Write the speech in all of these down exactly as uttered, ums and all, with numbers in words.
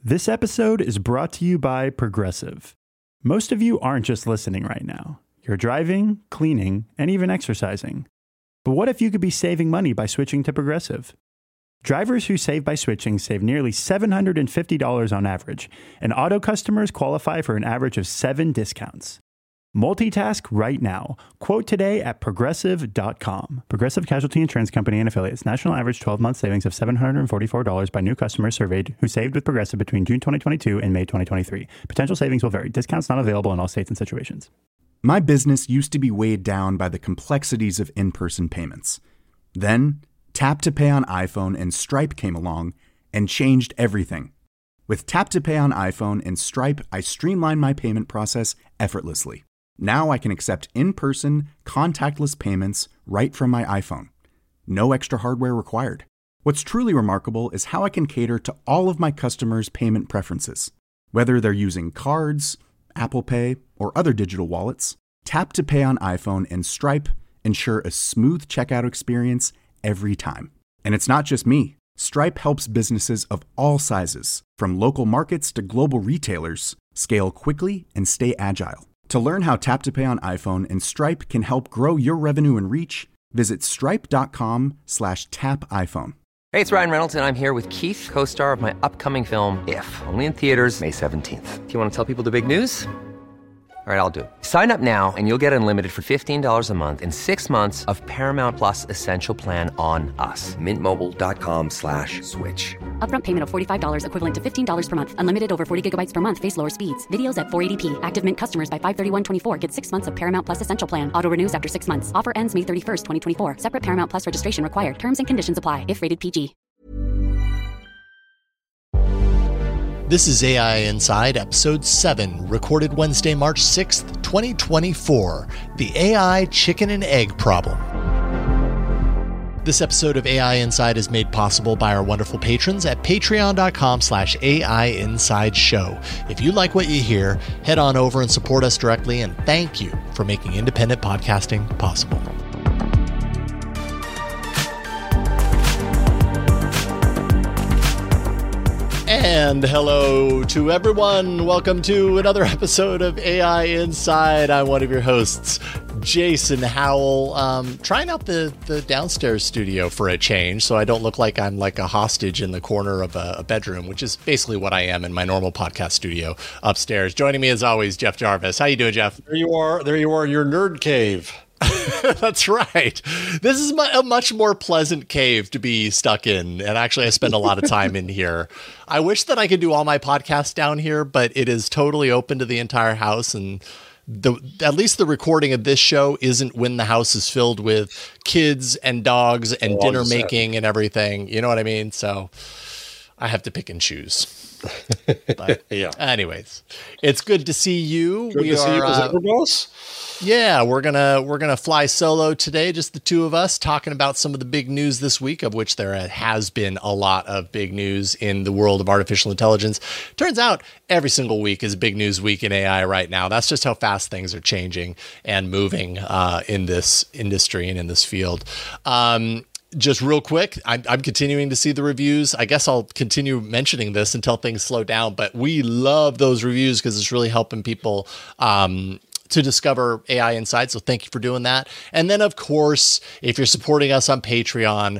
This episode is brought to you by Progressive. Most of you aren't just listening right now. You're driving, cleaning, and even exercising. But what if you could be saving money by switching to Progressive? Drivers who save by switching save nearly seven hundred fifty dollars on average, and auto customers qualify for an average of seven discounts. Multitask right now. Quote today at progressive dot com. Progressive Casualty Insurance Company and Affiliates. National average twelve-month savings of seven hundred forty-four dollars by new customers surveyed who saved with Progressive between June twenty twenty-two and May twenty twenty-three. Potential savings will vary. Discounts not available in all states and situations. My business used to be weighed down by the complexities of in-person payments. Then, Tap to Pay on iPhone and Stripe came along and changed everything. With Tap to Pay on iPhone and Stripe, I streamlined my payment process effortlessly. Now I can accept in-person, contactless payments right from my iPhone. No extra hardware required. What's truly remarkable is how I can cater to all of my customers' payment preferences. Whether they're using cards, Apple Pay, or other digital wallets, Tap to Pay on iPhone and Stripe ensure a smooth checkout experience every time. And it's not just me. Stripe helps businesses of all sizes, from local markets to global retailers, scale quickly and stay agile. To learn how Tap to Pay on iPhone and Stripe can help grow your revenue and reach, visit stripe.com slash tap iPhone. Hey, it's Ryan Reynolds, and I'm here with Keith, co-star of my upcoming film, If, only in theaters May seventeenth. Do you want to tell people the big news? All right, I'll do it. Sign up now and you'll get unlimited for fifteen dollars a month and six months of Paramount Plus Essential Plan on us. Mint Mobile dot com slash switch. Upfront payment of forty-five dollars equivalent to fifteen dollars per month. Unlimited over forty gigabytes per month. Face lower speeds. Videos at four eighty p. Active Mint customers by five thirty-one twenty-four get six months of Paramount Plus Essential Plan. Auto renews after six months. Offer ends May thirty-first, twenty twenty-four. Separate Paramount Plus registration required. Terms and conditions apply if rated P G. This is A I Inside, Episode seven, recorded Wednesday, March sixth, twenty twenty-four, the A I Chicken and Egg Problem. This episode of A I Inside is made possible by our wonderful patrons at patreon.com slash AI Inside Show. If you like what you hear, head on over and support us directly, and thank you for making independent podcasting possible. And hello to everyone. Welcome to another episode of A I Inside. I'm one of your hosts, Jason Howell. Um, trying out the, the downstairs studio for a change so I don't look like I'm like a hostage in the corner of a, a bedroom, which is basically what I am in my normal podcast studio upstairs. Joining me as always, Jeff Jarvis. How you doing, Jeff? There you are. There you are, your nerd cave. That's right. This is a much more pleasant cave to be stuck in. And actually, I spend a lot of time in here. I wish that I could do all my podcasts down here, but it is totally open to the entire house. And the at least the recording of this show isn't when the house is filled with kids and dogs and dinner making and everything. You know what I mean? So I have to pick and choose. But yeah. Anyways, it's good to see you. Good we to are, see you, uh, boss. Yeah, we're gonna we're gonna fly solo today, just the two of us, talking about some of the big news this week, of which there has been a lot of big news in the world of artificial intelligence. Turns out every single week is a big news week in A I right now. That's just how fast things are changing and moving uh, in this industry and in this field. Um, Just real quick, I'm, I'm continuing to see the reviews. I guess I'll continue mentioning this until things slow down, but we love those reviews because it's really helping people um, to discover A I Inside. So thank you for doing that. And then, of course, if you're supporting us on Patreon,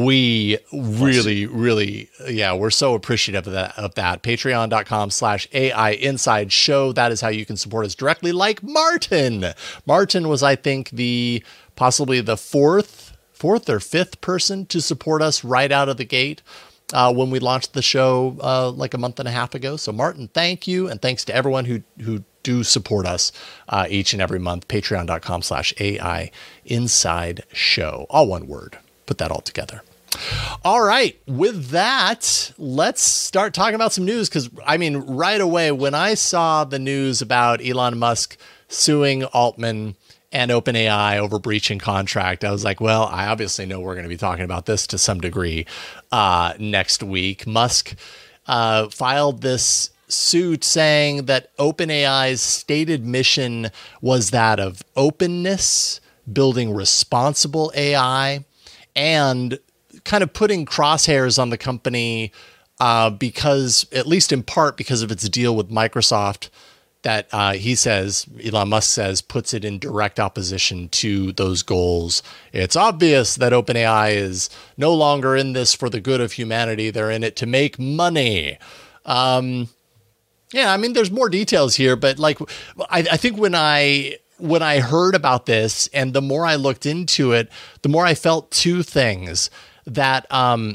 we really, really, yeah, we're so appreciative of that. Of that. Patreon.com slash AI Inside Show. That is how you can support us directly, like Martin. Martin was, I think, the possibly the fourth fourth or fifth person to support us right out of the gate uh, when we launched the show uh, like a month and a half ago. So Martin, thank you. And thanks to everyone who, who do support us uh, each and every month. Patreon.com slash AI Inside Show. All one word. Put that all together. All right. With that, let's start talking about some news. Because, I mean, right away, when I saw the news about Elon Musk suing Altman and OpenAI over breaching contract, I was like, well, I obviously know we're going to be talking about this to some degree uh, next week. Musk uh, filed this suit saying that OpenAI's stated mission was that of openness, building responsible A I, and kind of putting crosshairs on the company uh, because, at least in part, because of its deal with Microsoft, that uh, he says, Elon Musk says, puts it in direct opposition to those goals. It's obvious that OpenAI is no longer in this for the good of humanity. They're in it to make money. Um, yeah, I mean, there's more details here, but like, I, I think when I when I heard about this and the more I looked into it, the more I felt two things that. Um,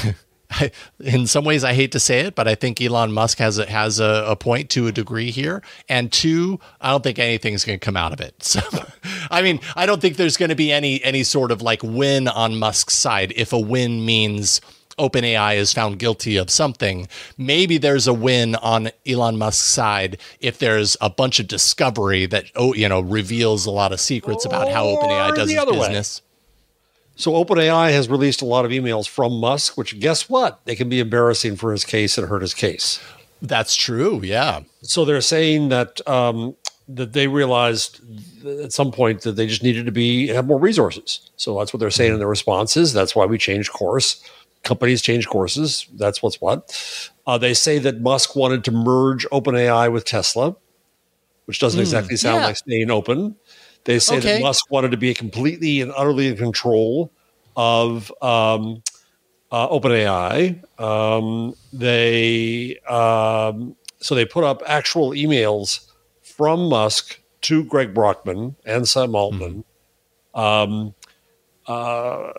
I, in some ways, I hate to say it, but I think Elon Musk has a, has a, a point to a degree here. And two, I don't think anything's going to come out of it. So, I mean, I don't think there's going to be any any sort of like win on Musk's side. If a win means OpenAI is found guilty of something, maybe there's a win on Elon Musk's side if there's a bunch of discovery that, oh, you know, reveals a lot of secrets about how OpenAI does its business. Way. So OpenAI has released a lot of emails from Musk, which guess what? They can be embarrassing for his case and hurt his case. That's true. Yeah. So they're saying that um, that they realized at some point that they just needed to be have more resources. So that's what they're saying in their responses. That's why we changed course. Companies change courses. That's what's what. Uh, they say that Musk wanted to merge OpenAI with Tesla, which doesn't mm, exactly sound yeah. like staying open. They say okay. that Musk wanted to be completely and utterly in control of um, uh, OpenAI. Um, they um, so they put up actual emails from Musk to Greg Brockman and Sam Altman. Mm-hmm. Um, uh,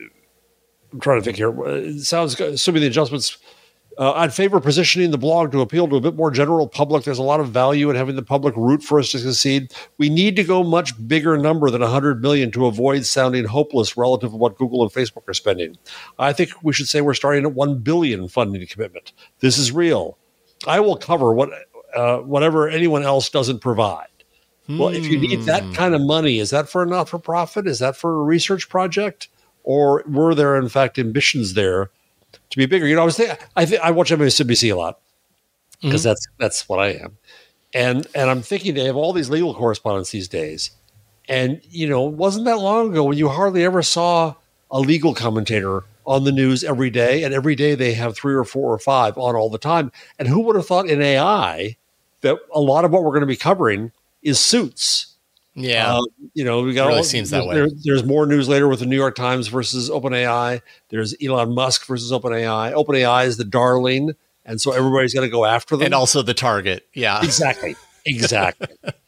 I'm trying to think here. It sounds, assuming the adjustments. Uh, I'd favor positioning the blog to appeal to a bit more general public. There's a lot of value in having the public root for us to succeed. We need to go much bigger number than one hundred million to avoid sounding hopeless relative to what Google and Facebook are spending. I think we should say we're starting at one billion funding commitment. This is real. I will cover what uh, whatever anyone else doesn't provide. Hmm. Well, if you need that kind of money, is that for a not-for-profit? Is that for a research project? Or were there, in fact, ambitions there to be bigger? You know, I was thinking, I think I watch M S N B C a lot because mm-hmm. that's that's what I am, and and I'm thinking they have all these legal correspondents these days, and you know, it wasn't that long ago when you hardly ever saw a legal commentator on the news every day, and every day they have three or four or five on all the time. And who would have thought in A I that a lot of what we're going to be covering is suits? Yeah, uh, you know, we got it really all, seems that way. There, there's more news later with the New York Times versus OpenAI. There's Elon Musk versus OpenAI. OpenAI is the darling, and so everybody's going to go after them, and also the target. Yeah, exactly, exactly.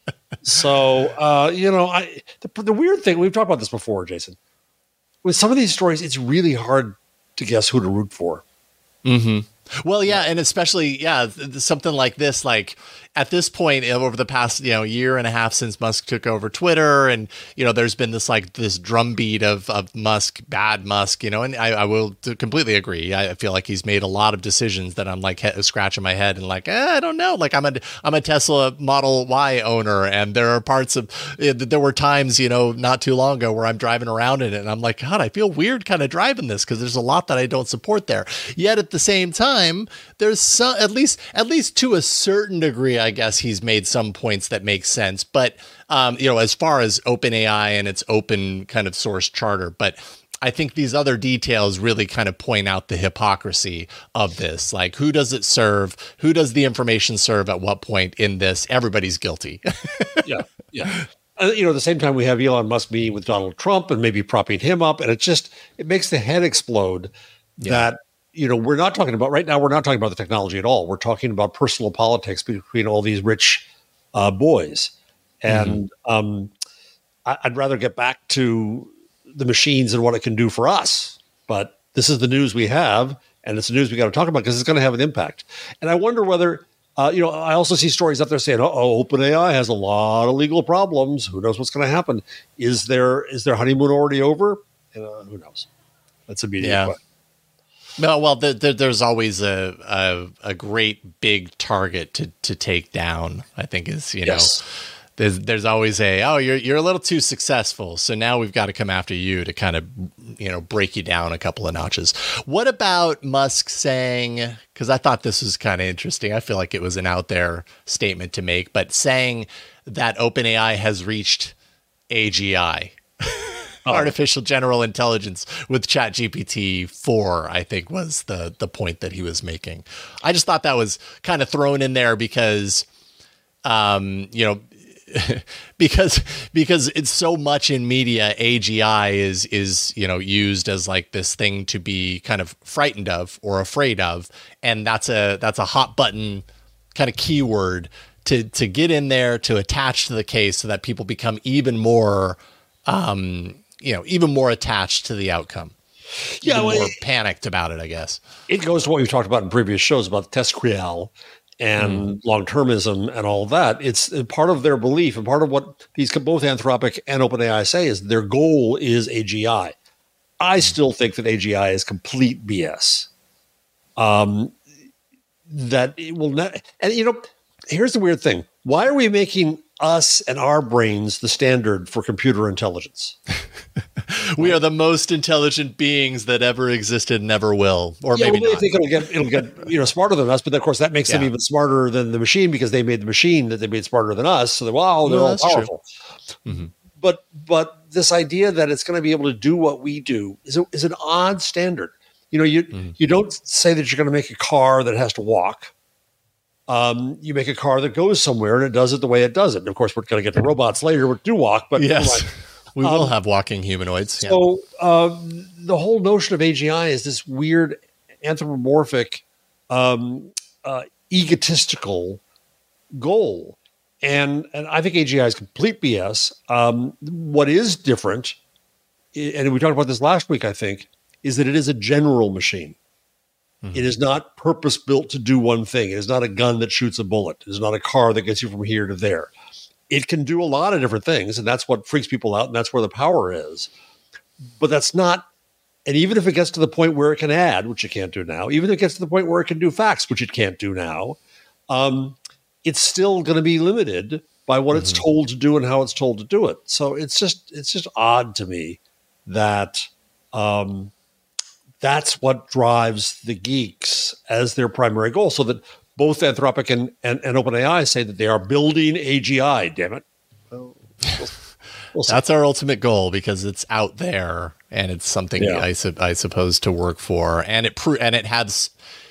So, uh, you know, I the, the weird thing, we've talked about this before, Jason. With some of these stories, it's really hard to guess who to root for. Mm-hmm. Well, yeah, and especially, yeah, something like this, like at this point over the past, you know, year and a half since Musk took over Twitter, and, you know, there's been this like this drumbeat of, of Musk, bad Musk, you know, and I, I will completely agree. I feel like he's made a lot of decisions that I'm like he- scratching my head and like, eh, I don't know. Like I'm a, I'm a Tesla Model Y owner, and there are parts of, there were times, you know, not too long ago where I'm driving around in it and I'm like, God, I feel weird kind of driving this because there's a lot that I don't support there. Yet at the same time, there's some, at least, at least to a certain degree, I guess he's made some points that make sense. But, um, you know, as far as OpenAI and its open kind of source charter, but I think these other details really kind of point out the hypocrisy of this. Like, who does it serve? Who does the information serve at what point in this? Everybody's guilty. yeah, yeah. Uh, you know, at the same time, we have Elon Musk meeting with Donald Trump and maybe propping him up. And it just, it makes the head explode yeah. that, you know, we're not talking about right now. We're not talking about the technology at all. We're talking about personal politics between all these rich uh, boys, and mm-hmm. um, I, I'd rather get back to the machines and what it can do for us. But this is the news we have, and it's the news we got to talk about because it's going to have an impact. And I wonder whether, uh, you know, I also see stories up there saying, "Oh, OpenAI has a lot of legal problems. Who knows what's going to happen? Is there is their honeymoon already over? Uh, who knows?" That's a immediate yeah. question. No, well, the, the, there's always a, a a great big target to to take down. I think is you yes. know, there's there's always a oh you're you're a little too successful, so now we've got to come after you to kind of you know break you down a couple of notches. What about Musk saying? Because I thought this was kind of interesting. I feel like it was an out there statement to make, but saying that OpenAI has reached A G I. oh. artificial general intelligence with ChatGPT four, I think was the the point that he was making. I just thought that was kind of thrown in there because, um, you know, because because it's so much in media, A G I is is you know used as like this thing to be kind of frightened of or afraid of, and that's a that's a hot button kind of keyword to to get in there to attach to the case so that people become even more um, you know even more attached to the outcome. Yeah, well, more it, panicked about it, I guess. It goes to what we've talked about in previous shows about TestCreal and mm. long-termism and all of that. It's part of their belief, and part of what these both Anthropic and OpenAI say is their goal is A G I. I mm. still think that A G I is complete B S. Um, that it will not, and you know, here's the weird thing: why are we making us and our brains the standard for computer intelligence? We are the most intelligent beings that ever existed and never will, or yeah, maybe well, not. I think it'll get it'll get you know smarter than us, but of course that makes yeah. them even smarter than the machine because they made the machine that they made smarter than us. So they're, wow, they're no, all powerful. Mm-hmm. But but this idea that it's going to be able to do what we do is a, is an odd standard. You know, you mm-hmm. you don't say that you're going to make a car that has to walk. Um, you make a car that goes somewhere and it does it the way it does it. And of course, we're going to get to robots later which do walk, but yes. We will um, have walking humanoids. So yeah. um, the whole notion of A G I is this weird anthropomorphic, um, uh, egotistical goal. And and I think A G I is complete B S. Um, what is different, and we talked about this last week, I think, is that it is a general machine. Mm-hmm. It is not purpose-built to do one thing. It is not a gun that shoots a bullet. It is not a car that gets you from here to there. It can do a lot of different things, and that's what freaks people out, and that's where the power is. But that's not, and even if it gets to the point where it can add, which it can't do now, even if it gets to the point where it can do facts, which it can't do now, um, it's still going to be limited by what mm-hmm. it's told to do and how it's told to do it. So it's just it's just odd to me that um, that's what drives the geeks as their primary goal, so that both Anthropic and, and, and OpenAI say that they are building A G I, damn it. We'll, we'll That's our ultimate goal because it's out there and it's something yeah. I, su- I suppose to work for. And it pro- and it has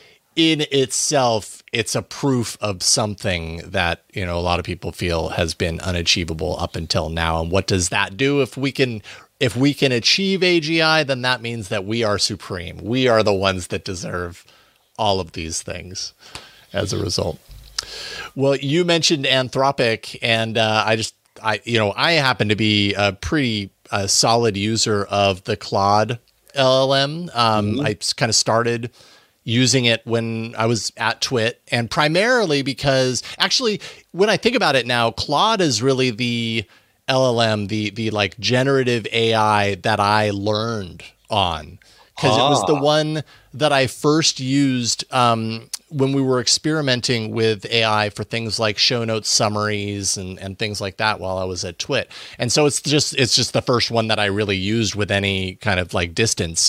in itself, it's a proof of something that, you know, a lot of people feel has been unachievable up until now. And what does that do? If we can if we can achieve A G I, then that means that we are supreme. We are the ones that deserve all of these things. As a result. Well, you mentioned Anthropic, and uh, I just, I, you know, I happen to be a pretty uh, solid user of the Claude L L M. Um, mm-hmm. I kind of started using it when I was at Twit, and primarily because, actually, when I think about it now, Claude is really the L L M, the the like generative A I that I learned on, because ah. it was the one that I first used um, when we were experimenting with A I for things like show notes summaries and, and things like that while I was at Twit. And so it's just it's just the first one that I really used with any kind of like distance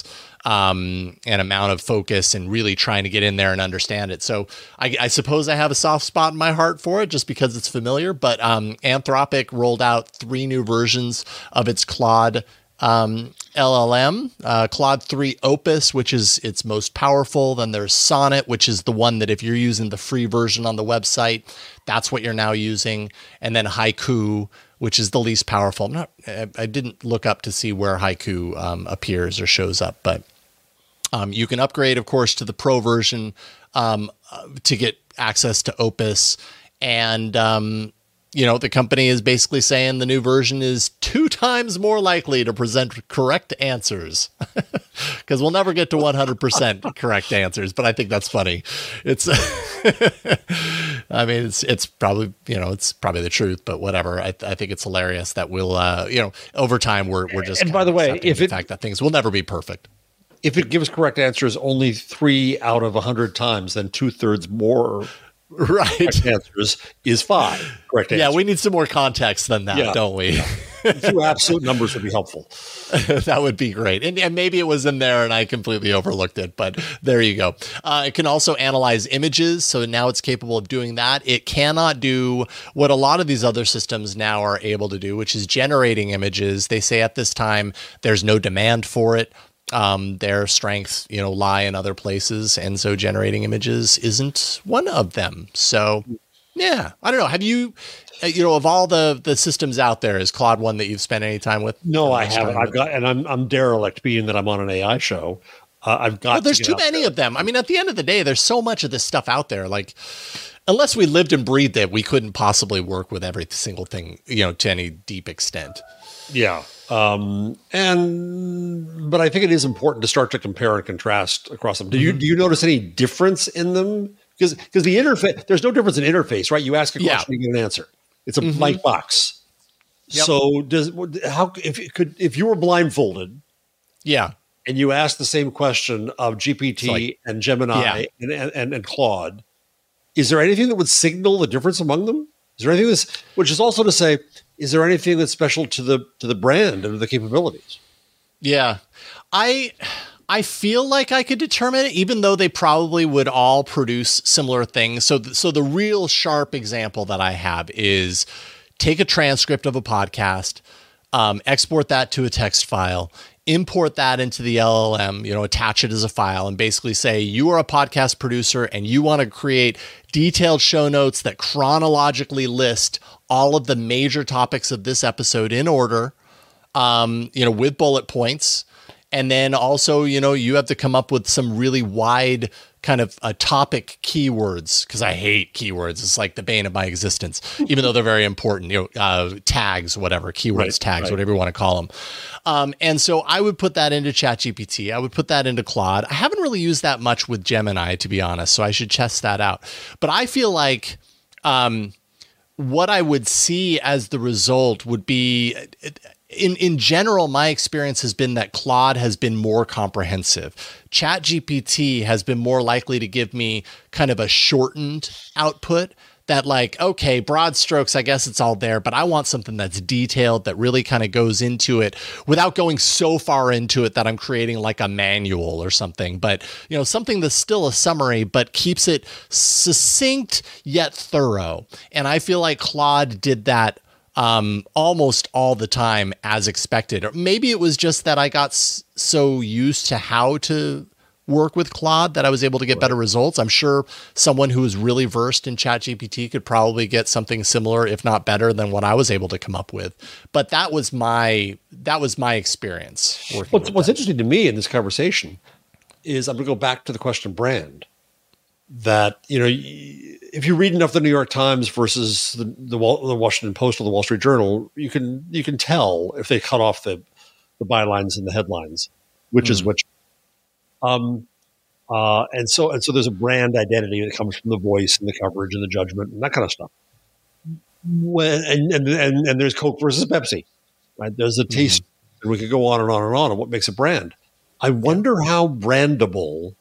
um, and amount of focus and really trying to get in there and understand it. So I, I suppose I have a soft spot in my heart for it just because it's familiar. But um, Anthropic rolled out three new versions of its Claude Um, L L M, uh, Claude three Opus, which is its most powerful. Then there's Sonnet, which is the one that if you're using the free version on the website, that's what you're now using. And then Haiku, which is the least powerful. I'm not, I didn't look up to see where Haiku um, appears or shows up, but um, you can upgrade, of course, to the pro version um, to get access to Opus. And um, you know, the company is basically saying the new version is two times more likely to present correct answers because we'll never get to one hundred percent correct answers. But I think that's funny. It's, I mean, it's, it's probably, you know, it's probably the truth, but whatever. I, I think it's hilarious that we'll, uh, you know, over time, we're, we're just, and by the way, if the it, fact that things will never be perfect. If it gives correct answers only three out of a hundred times, then two thirds more right correct answers is five correct answers. Yeah, we need some more context than that, yeah. don't we? few absolute numbers would be helpful. That would be great. And, and maybe it was in there and I completely overlooked it, but there you go. Uh, it can also analyze images. So now it's capable of doing that. It cannot do what a lot of these other systems now are able to do, which is generating images. They say at this time, there's no demand for it. Um, their strengths, you know, lie in other places. And so generating images isn't one of them. So yeah, I don't know. Have you, you know, of all the, the systems out there, is Claude one that you've spent any time with? No, I haven't. I've got, and I'm, I'm derelict being that I'm on an A I show. Uh, I've got, well, there's to too many there. of them. I mean, at the end of the day, there's so much of this stuff out there. Like, unless we lived and breathed it, we couldn't possibly work with every single thing, you know, to any deep extent. Yeah. Um, and, but I think it is important to start to compare and contrast across them. Do you, do you notice any difference in them? Because, because the interface, there's no difference in interface, right? You ask a question, yeah. you get an answer. It's a mm-hmm. blank box. Yep. So does, how, if it could, if you were blindfolded, yeah, and you asked the same question of G P T like, and Gemini yeah. and, and, and Claude, is there anything that would signal the difference among them? Is there anything that's, which is also to say, is there anything that's special to the to the brand and the capabilities? Yeah, I I feel like I could determine it, even though they probably would all produce similar things. So, th- so the real sharp example that I have is take a transcript of a podcast, um, export that to a text file, import that into the L L M, you know, attach it as a file, and basically say you are a podcast producer and you want to create detailed show notes that chronologically list all of the major topics of this episode in order, um, you know, with bullet points. And then also, you know, you have to come up with some really wide kind of uh, topic keywords, because I hate keywords. It's like the bane of my existence, even though they're very important, you know, uh, tags, whatever, keywords, right, tags, right. whatever you want to call them. Um, and so I would put that into ChatGPT. I would put that into Claude. I haven't really used that much with Gemini, to be honest, so I should test that out. But I feel like um, what I would see as the result would be... In in general, my experience has been that Claude has been more comprehensive. ChatGPT has been more likely to give me kind of a shortened output that, like, okay, broad strokes, I guess it's all there, but I want something that's detailed, that really kind of goes into it without going so far into it that I'm creating like a manual or something. But, you know, something that's still a summary, but keeps it succinct yet thorough. And I feel like Claude did that Um, almost all the time as expected. Or maybe it was just that I got s- so used to how to work with Claude that I was able to get right. better results. I'm sure someone who is really versed in ChatGPT could probably get something similar, if not better, than what I was able to come up with. But that was my that was my experience. What's, what's interesting to me in this conversation is, I'm going to go back to the question of brand. That, you know, if you read enough of the New York Times versus the, the the Washington Post or the Wall Street Journal, you can you can tell if they cut off the the bylines and the headlines, which mm. is which. Um, uh, and so and so there's a brand identity that comes from the voice and the coverage and the judgment and that kind of stuff. When and and and, and there's Coke versus Pepsi, right? There's a taste, mm. and we could go on and on and on on what makes a brand. I wonder how brandable.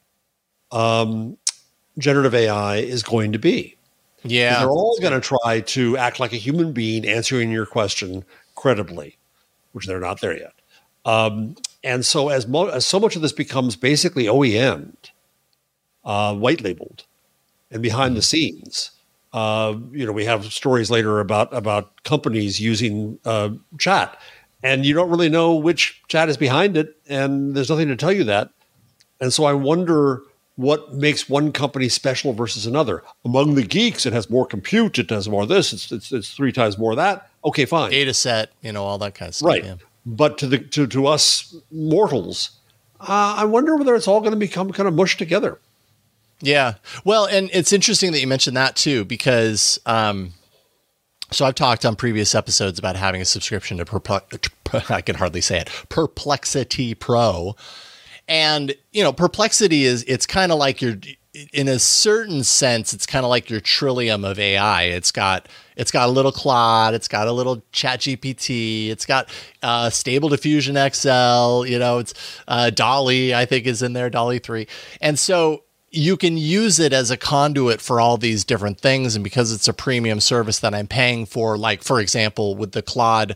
Um. generative A I is going to be. Yeah. They're all going to try to act like a human being answering your question credibly, which they're not there yet. Um, and so as, mo- as so much of this becomes basically O E M'd, uh, white labeled, and behind the scenes, uh, you know, we have stories later about, about companies using uh, chat, and you don't really know which chat is behind it, and there's nothing to tell you that. And so I wonder what makes one company special versus another. Among the geeks, it has more compute, it has more of this, it's, it's, it's three times more of that. Okay, fine. Data set, you know, all that kind of stuff. Right. Yeah. But to the to, to us mortals, uh, I wonder whether it's all going to become kind of mushed together. Yeah. Well, and it's interesting that you mentioned that too, because um, so I've talked on previous episodes about having a subscription to Perplex- I can hardly say it, Perplexity Pro. And, you know, Perplexity is, it's kind of like your, in a certain sense, it's kind of like your Trillium of A I. It's got, it's got a little Claude, it's got a little ChatGPT, it's got uh, Stable Diffusion X L, you know, it's uh, Dolly, I think is in there, Dolly three. And so you can use it as a conduit for all these different things. And because it's a premium service that I'm paying for, like, for example, with the Claude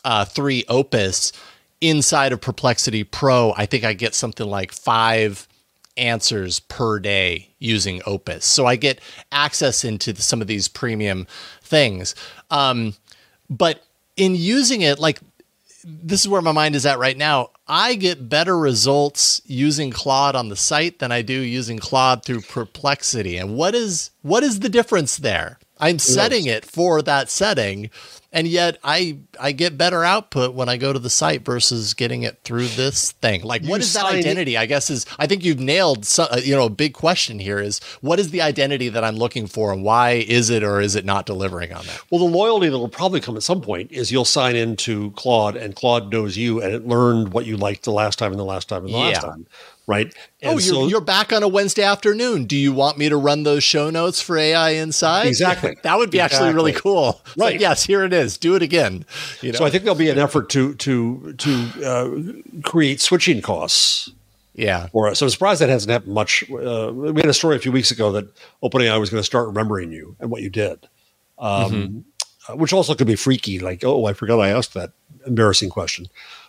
uh, three Opus, inside of Perplexity Pro, I think I get something like five answers per day using Opus. So I get access into the, some of these premium things. Um, but in using it, like, this is where my mind is at right now. I get better results using Claude on the site than I do using Claude through Perplexity. And what is what is the difference there? I'm setting it for that setting, and yet I I get better output when I go to the site versus getting it through this thing. Like, what is that identity? I guess is I think you've nailed some, you know, a big question here is, what is the identity that I'm looking for, and why is it or is it not delivering on that? Well, the loyalty that will probably come at some point is you'll sign into Claude, and Claude knows you, and it learned what you liked the last time and the last time and the Yeah. last time. Right. And oh, you're, so, you're back on a Wednesday afternoon. Do you want me to run those show notes for A I Inside? Exactly. That would be actually really Exactly. cool. It's Right. like, yes, here it is. Do it again. You know? so I think there'll be an effort to to to uh, create switching costs yeah. for us. So I'm surprised that hasn't happened much. Uh, we had a story a few weeks ago that OpenAI was going to start remembering you and what you did, um, Mm-hmm. uh, which also could be freaky. Like, oh, I forgot I asked that embarrassing question.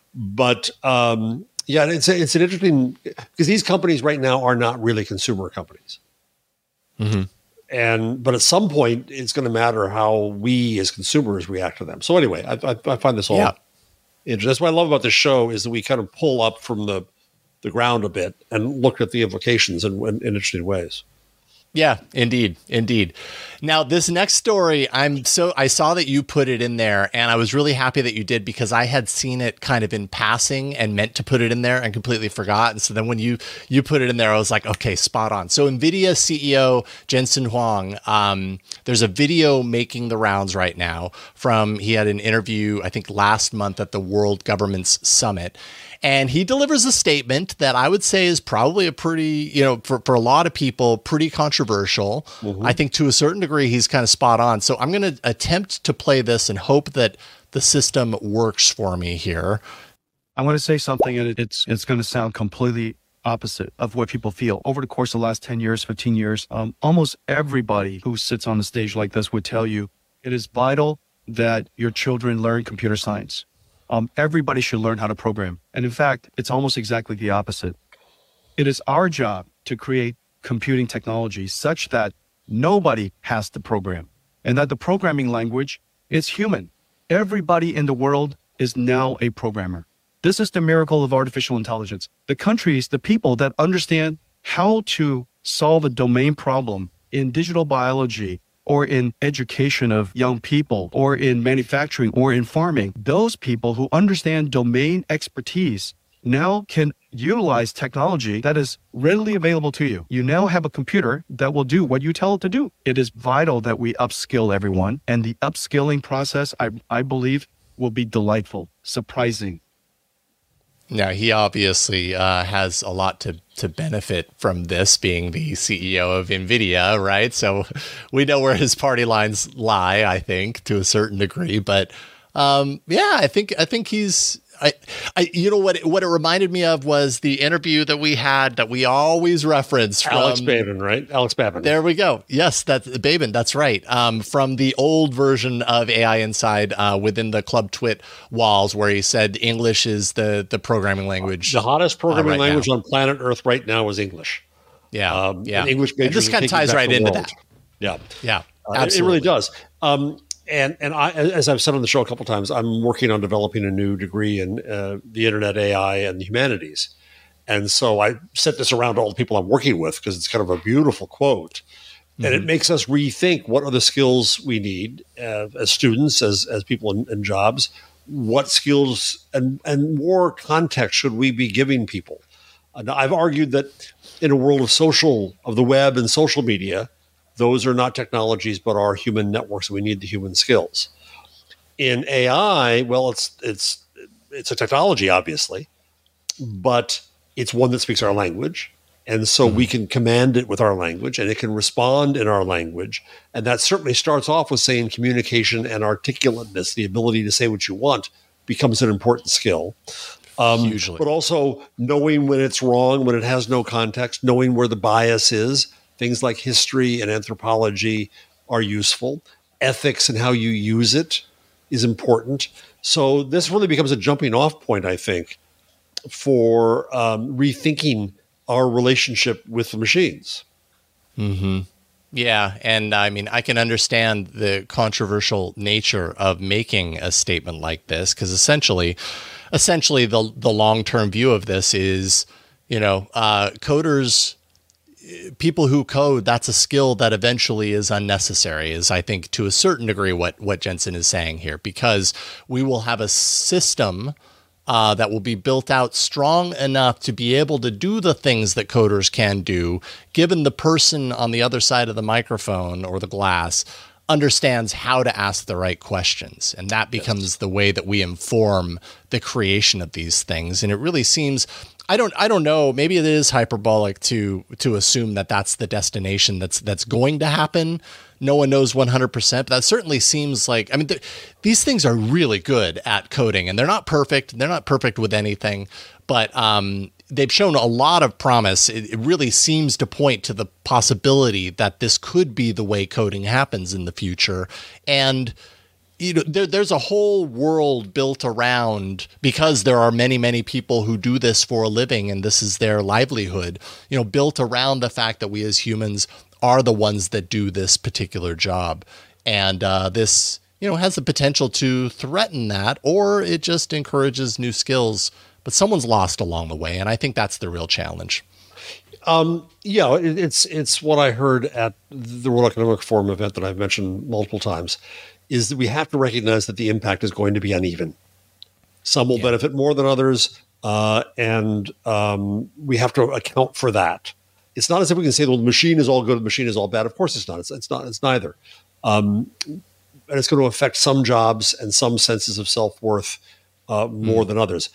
But um, yeah, it's a, it's an interesting, because these companies right now are not really consumer companies. Mm-hmm. And but at some point, it's going to matter how we as consumers react to them. So anyway, I, I, I find this all Yeah. interesting. That's what I love about this show, is that we kind of pull up from the the ground a bit and look at the implications in, in, in interesting ways. Yeah, indeed. Indeed. Now, this next story, I'm so I saw that you put it in there, and I was really happy that you did, because I had seen it kind of in passing and meant to put it in there and completely forgot. And so then when you you put it in there, I was like, okay, spot on. So NVIDIA C E O Jensen Huang, um, there's a video making the rounds right now from, he had an interview, I think last month at the World Governments Summit. And he delivers a statement that I would say is probably a pretty, you know, for, for a lot of people, pretty controversial. Mm-hmm. I think to a certain degree, he's kind of spot on. So I'm going to attempt to play this and hope that the system works for me here. I'm going to say something, and it's it's going to sound completely opposite of what people feel. Over the course of the last ten years, fifteen years, um, almost everybody who sits on a stage like this would tell you it is vital that your children learn computer science. Um, everybody should learn how to program. And in fact, it's almost exactly the opposite. It is our job to create computing technology such that nobody has to program, and that the programming language is human. Everybody in the world is now a programmer. This is the miracle of artificial intelligence. The countries, the people that understand how to solve a domain problem in digital biology, or in education of young people, or in manufacturing, or in farming, those people who understand domain expertise now can utilize technology that is readily available to you. You now have a computer that will do what you tell it to do. It is vital that we upskill everyone, and the upskilling process, I, I believe, will be delightful, surprising. Now, he obviously uh, has a lot to, to benefit from this, being the C E O of NVIDIA, right? So we know where his party lines lie, I think, to a certain degree. But um, yeah, I think I think he's. I, I, you know what? It, what it reminded me of was the interview that we had that we always reference from Alex Babin, right? Alex Babin. There we go. Yes, that's Babin. That's right. Um, from the old version of A I Inside uh, within the Club Twit walls, where he said English is the the programming language. The hottest programming uh, right language now. on planet Earth right now is English. Yeah, Um, yeah. and English And majors this are kind of taking ties back right the into world. that. Yeah, Yeah, Uh, it- absolutely. it really does. Um, and and I, as I've said on the show a couple times, I'm working on developing a new degree in uh, the internet, A I, and the humanities. And so I sent this around to all the people I'm working with, because it's kind of a beautiful quote. And it makes us rethink what are the skills we need uh, as students, as as people in, in jobs. What skills and, and more context should we be giving people? And I've argued that in a world of social, of the web and social media, those are not technologies, but are human networks. We need the human skills. In A I, well, it's it's it's a technology, obviously, but it's one that speaks our language. And so we can command it with our language, and it can respond in our language. And that certainly starts off with saying communication and articulateness, the ability to say what you want, becomes an important skill. Um, Hugely. But also knowing when it's wrong, when it has no context, knowing where the bias is. Things like history and anthropology are useful. Ethics and how you use it is important. So this really becomes a jumping off point, I think, for um, rethinking our relationship with the machines. Mm-hmm. Yeah, and I mean, I can understand the controversial nature of making a statement like this, because essentially, essentially the the long-term view of this is, you know, uh, coders, people who code, that's a skill that eventually is unnecessary, is I think to a certain degree what, what Jensen is saying here, because we will have a system Uh, that will be built out strong enough to be able to do the things that coders can do, given the person on the other side of the microphone or the glass understands how to ask the right questions. And that becomes yes. the way that we inform the creation of these things. And it really seems, I don't, I don't know, maybe it is hyperbolic to, to assume that that's the destination that's, that's going to happen. No one knows one hundred percent, but that certainly seems like, I mean, th- these things are really good at coding, and they're not perfect. They're not perfect with anything, but um, they've shown a lot of promise. It, it really seems to point to the possibility that this could be the way coding happens in the future. And you know, there, there's a whole world built around, because there are many, many people who do this for a living and this is their livelihood, you know, built around the fact that we as humans are the ones that do this particular job. And uh, this, you know, has the potential to threaten that, or it just encourages new skills. But someone's lost along the way, and I think that's the real challenge. Um, yeah, it, it's it's what I heard at the World Economic Forum event that I've mentioned multiple times, is that we have to recognize that the impact is going to be uneven. Some will yeah. benefit more than others, uh, and um, we have to account for that. It's not as if we can say, well, the machine is all good, the machine is all bad. Of course it's not. It's, it's not. It's neither. Um, and it's going to affect some jobs and some senses of self-worth uh, more mm. than others.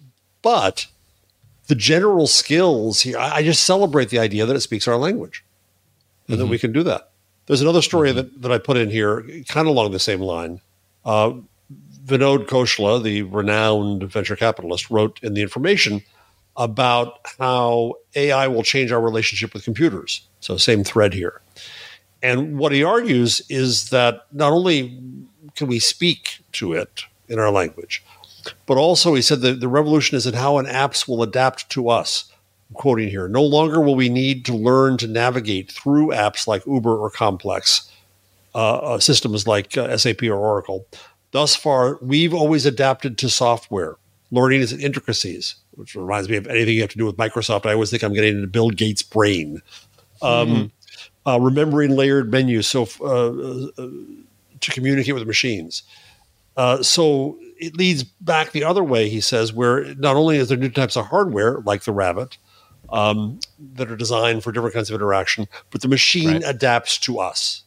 But the general skills here, I, I just celebrate the idea that it speaks our language and mm-hmm. that we can do that. There's another story mm-hmm. that, that I put in here, kind of along the same line. Uh, Vinod Khosla, the renowned venture capitalist, wrote in The Information about how A I will change our relationship with computers. So same thread here. And what he argues is that not only can we speak to it in our language, but also he said that the revolution is in how an apps will adapt to us. I'm quoting here, no longer will we need to learn to navigate through apps like Uber or complex uh, systems like uh, S A P or Oracle. Thus far, we've always adapted to software, learning its intricacies, which reminds me of anything you have to do with Microsoft. I always think I'm getting into Bill Gates' brain. Um, mm-hmm. uh, remembering layered menus so uh, uh, to communicate with machines. Uh, so it leads back the other way, he says, where not only is there new types of hardware, like the Rabbit, um, that are designed for different kinds of interaction, but the machine right. adapts to us.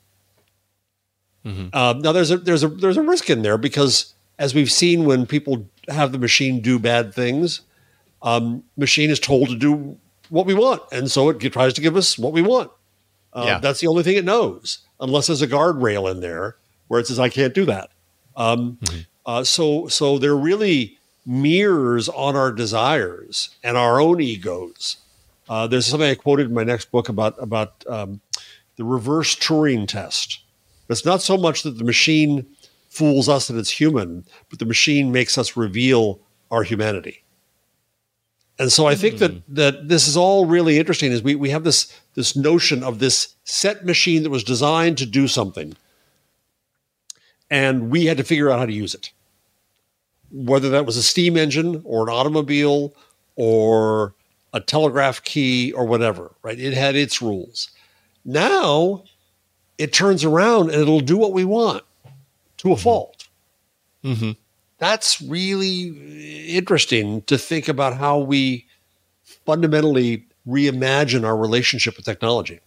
Mm-hmm. Uh, now, there's a there's a there's a risk in there, because as we've seen, when people have the machine do bad things, um, machine is told to do what we want, and so it tries to give us what we want. Uh, yeah. That's the only thing it knows, unless there's a guardrail in there where it says, I can't do that. Um, mm-hmm. uh, so, so they're really mirrors on our desires and our own egos. Uh, there's something I quoted in my next book about, about um, the reverse Turing test. It's not so much that the machine fools us that it's human, but the machine makes us reveal our humanity. And so I think mm. that that this is all really interesting, is we, we have this, this notion of this set machine that was designed to do something, and we had to figure out how to use it. Whether that was a steam engine or an automobile or a telegraph key or whatever, right? It had its rules. Now it turns around and it'll do what we want to a mm-hmm. fault. Mm-hmm. That's really interesting to think about how we fundamentally reimagine our relationship with technology.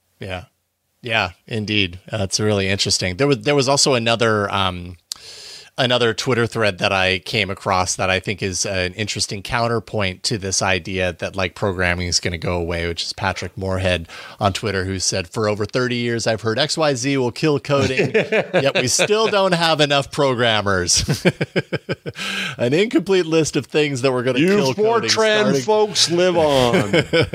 Yeah. Yeah, indeed. That's really interesting. There was there was also another um, another Twitter thread that I came across that I think is an interesting counterpoint to this idea that like programming is going to go away, which is Patrick Moorhead on Twitter, who said, for over thirty years, I've heard X Y Z will kill coding, yet we still don't have enough programmers. An incomplete list of things that we're going to kill you coding. Fortran starting- folks live on.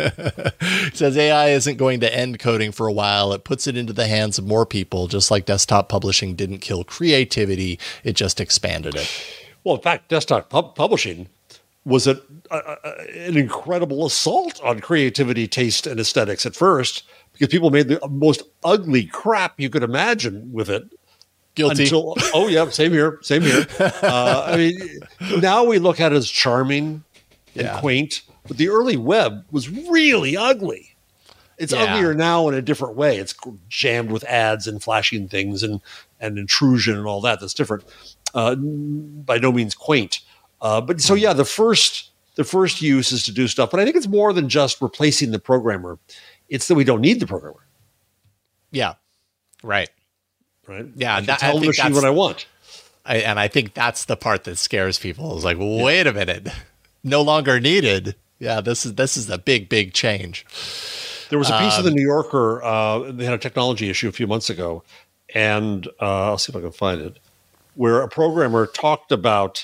It says A I isn't going to end coding for a while. It puts it into the hands of more people, just like desktop publishing didn't kill creativity. It just expanded it. Well, in fact, desktop pub- publishing was a, a, a, an incredible assault on creativity, taste, and aesthetics at first, because people made the most ugly crap you could imagine with it. Guilty. Until, oh, yeah, same here, same here. Uh, I mean, now we look at it as charming and Yeah. quaint, but the early web was really ugly. It's Yeah. uglier now in a different way. It's jammed with ads and flashing things and, and intrusion and all that. That's different. Uh, by no means quaint. Uh, but so, yeah, the first the first use is to do stuff. But I think it's more than just replacing the programmer. It's that we don't need the programmer. Yeah. Right. Right? Yeah, I can that- I tell the think machine that's- what I want. I, and I think that's the part that scares people. Is like, well, wait a minute, no longer needed. Yeah, this is this is a big, big change. There was a piece Um, of the New Yorker. Uh, they had a technology issue a few months ago, and uh, I'll see if I can find it, where a programmer talked about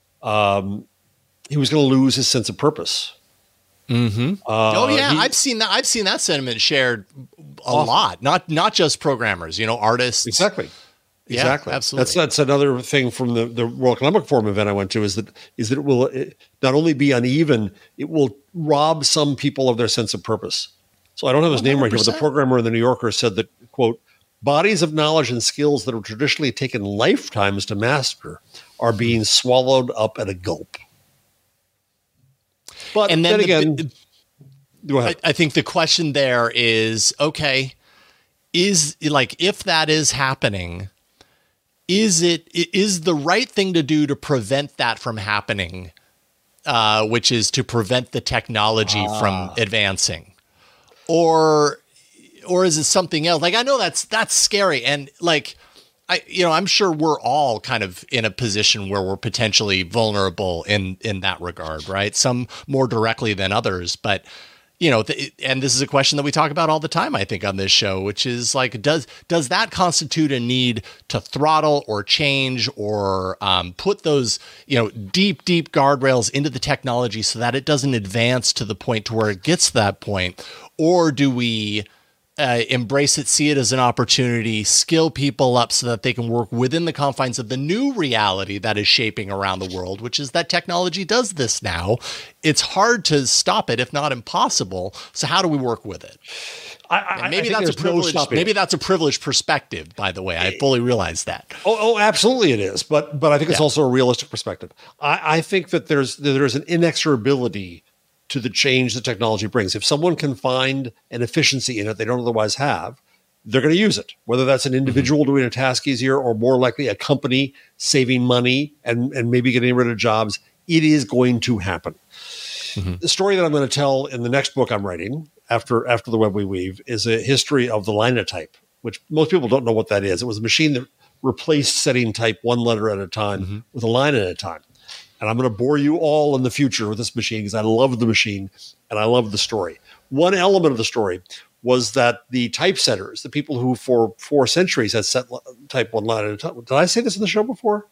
um, he was going to lose his sense of purpose. Mm-hmm. Uh, oh yeah, he- I've seen that. I've seen that sentiment shared a Often. lot. Not not just programmers. You know, artists. Exactly. Yeah, Exactly. absolutely. That's that's another thing from the, the World Economic Forum event I went to is that is that it will it, not only be uneven, it will rob some people of their sense of purpose. So I don't have his name right here, but the one hundred percent. programmer in the New Yorker said that, quote, bodies of knowledge and skills that have traditionally taken lifetimes to master are being swallowed up at a gulp. But And then, then the- again, the- go ahead. I, I think the question there is, okay, is like if that is happening, is it is the right thing to do to prevent that from happening, uh, which is to prevent the technology from advancing, or or is it something else? Like I know that's that's scary, and like I you know I'm sure we're all kind of in a position where we're potentially vulnerable in in that regard, right? Some more directly than others, but. You know, th- and this is a question that we talk about all the time, I think, on this show, which is like, does does that constitute a need to throttle or change or um, put those, you know, deep, deep guardrails into the technology so that it doesn't advance to the point to where it gets to that point? Or do we uh, embrace it, see it as an opportunity, skill people up so that they can work within the confines of the new reality that is shaping around the world, which is that technology does this now. It's hard to stop it, if not impossible. So how do we work with it? I, I, And maybe I think that's a there's no privileged. stopping Maybe it. that's a privileged perspective. By the way, I fully realize that. Oh, oh, absolutely it is. But but I think it's Yeah. also a realistic perspective. I, I think that there's there's an inexorability to the change that technology brings. If someone can find an efficiency in it they don't otherwise have, they're going to use it. Whether that's an individual doing a task easier or more likely a company saving money and, and maybe getting rid of jobs, it is going to happen. Mm-hmm. The story that I'm going to tell in the next book I'm writing after after The Web We Weave is a history of the linotype, which most people don't know what that is. It was a machine that replaced setting type one letter at a time Mm-hmm. with a line at a time. And I'm going to bore you all in the future with this machine because I love the machine and I love the story. One element of the story was that the typesetters, the people who for four centuries had set type one line at a time. Did I say this in the show before?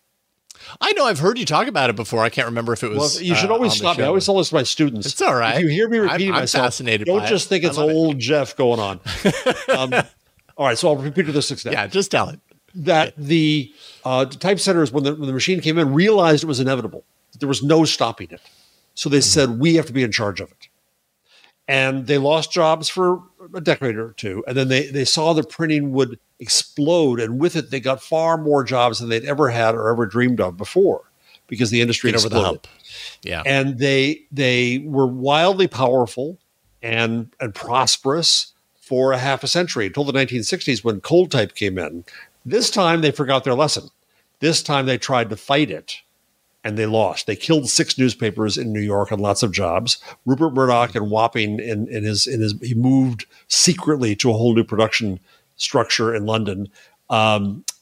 I know I've heard you talk about it before. I can't remember if it was. Well, you should uh, always on the stop me. I show. always tell this to my students. It's all right. If you hear me I'm- repeating I'm myself, fascinated don't by just it. think I it's love it. old Jeff going on. um, all right, so I'll repeat to this extent. Yeah, just tell it. That the uh, typesetters, when the, when the machine came in, realized it was inevitable. There was no stopping it. So they said, we have to be in charge of it. And they lost jobs for a decade or two. And then they, they saw the printing would explode. And with it, they got far more jobs than they'd ever had or ever dreamed of before because the industry Get over the exploded. hump. Yeah. And they they were wildly powerful and, and prosperous for a half a century until the nineteen sixties when cold type came in. This time they forgot their lesson. This time they tried to fight it. And they lost. They killed six newspapers in New York and lots of jobs. Rupert Murdoch and Wapping in, in his in his he moved secretly to a whole new production structure in London. Um,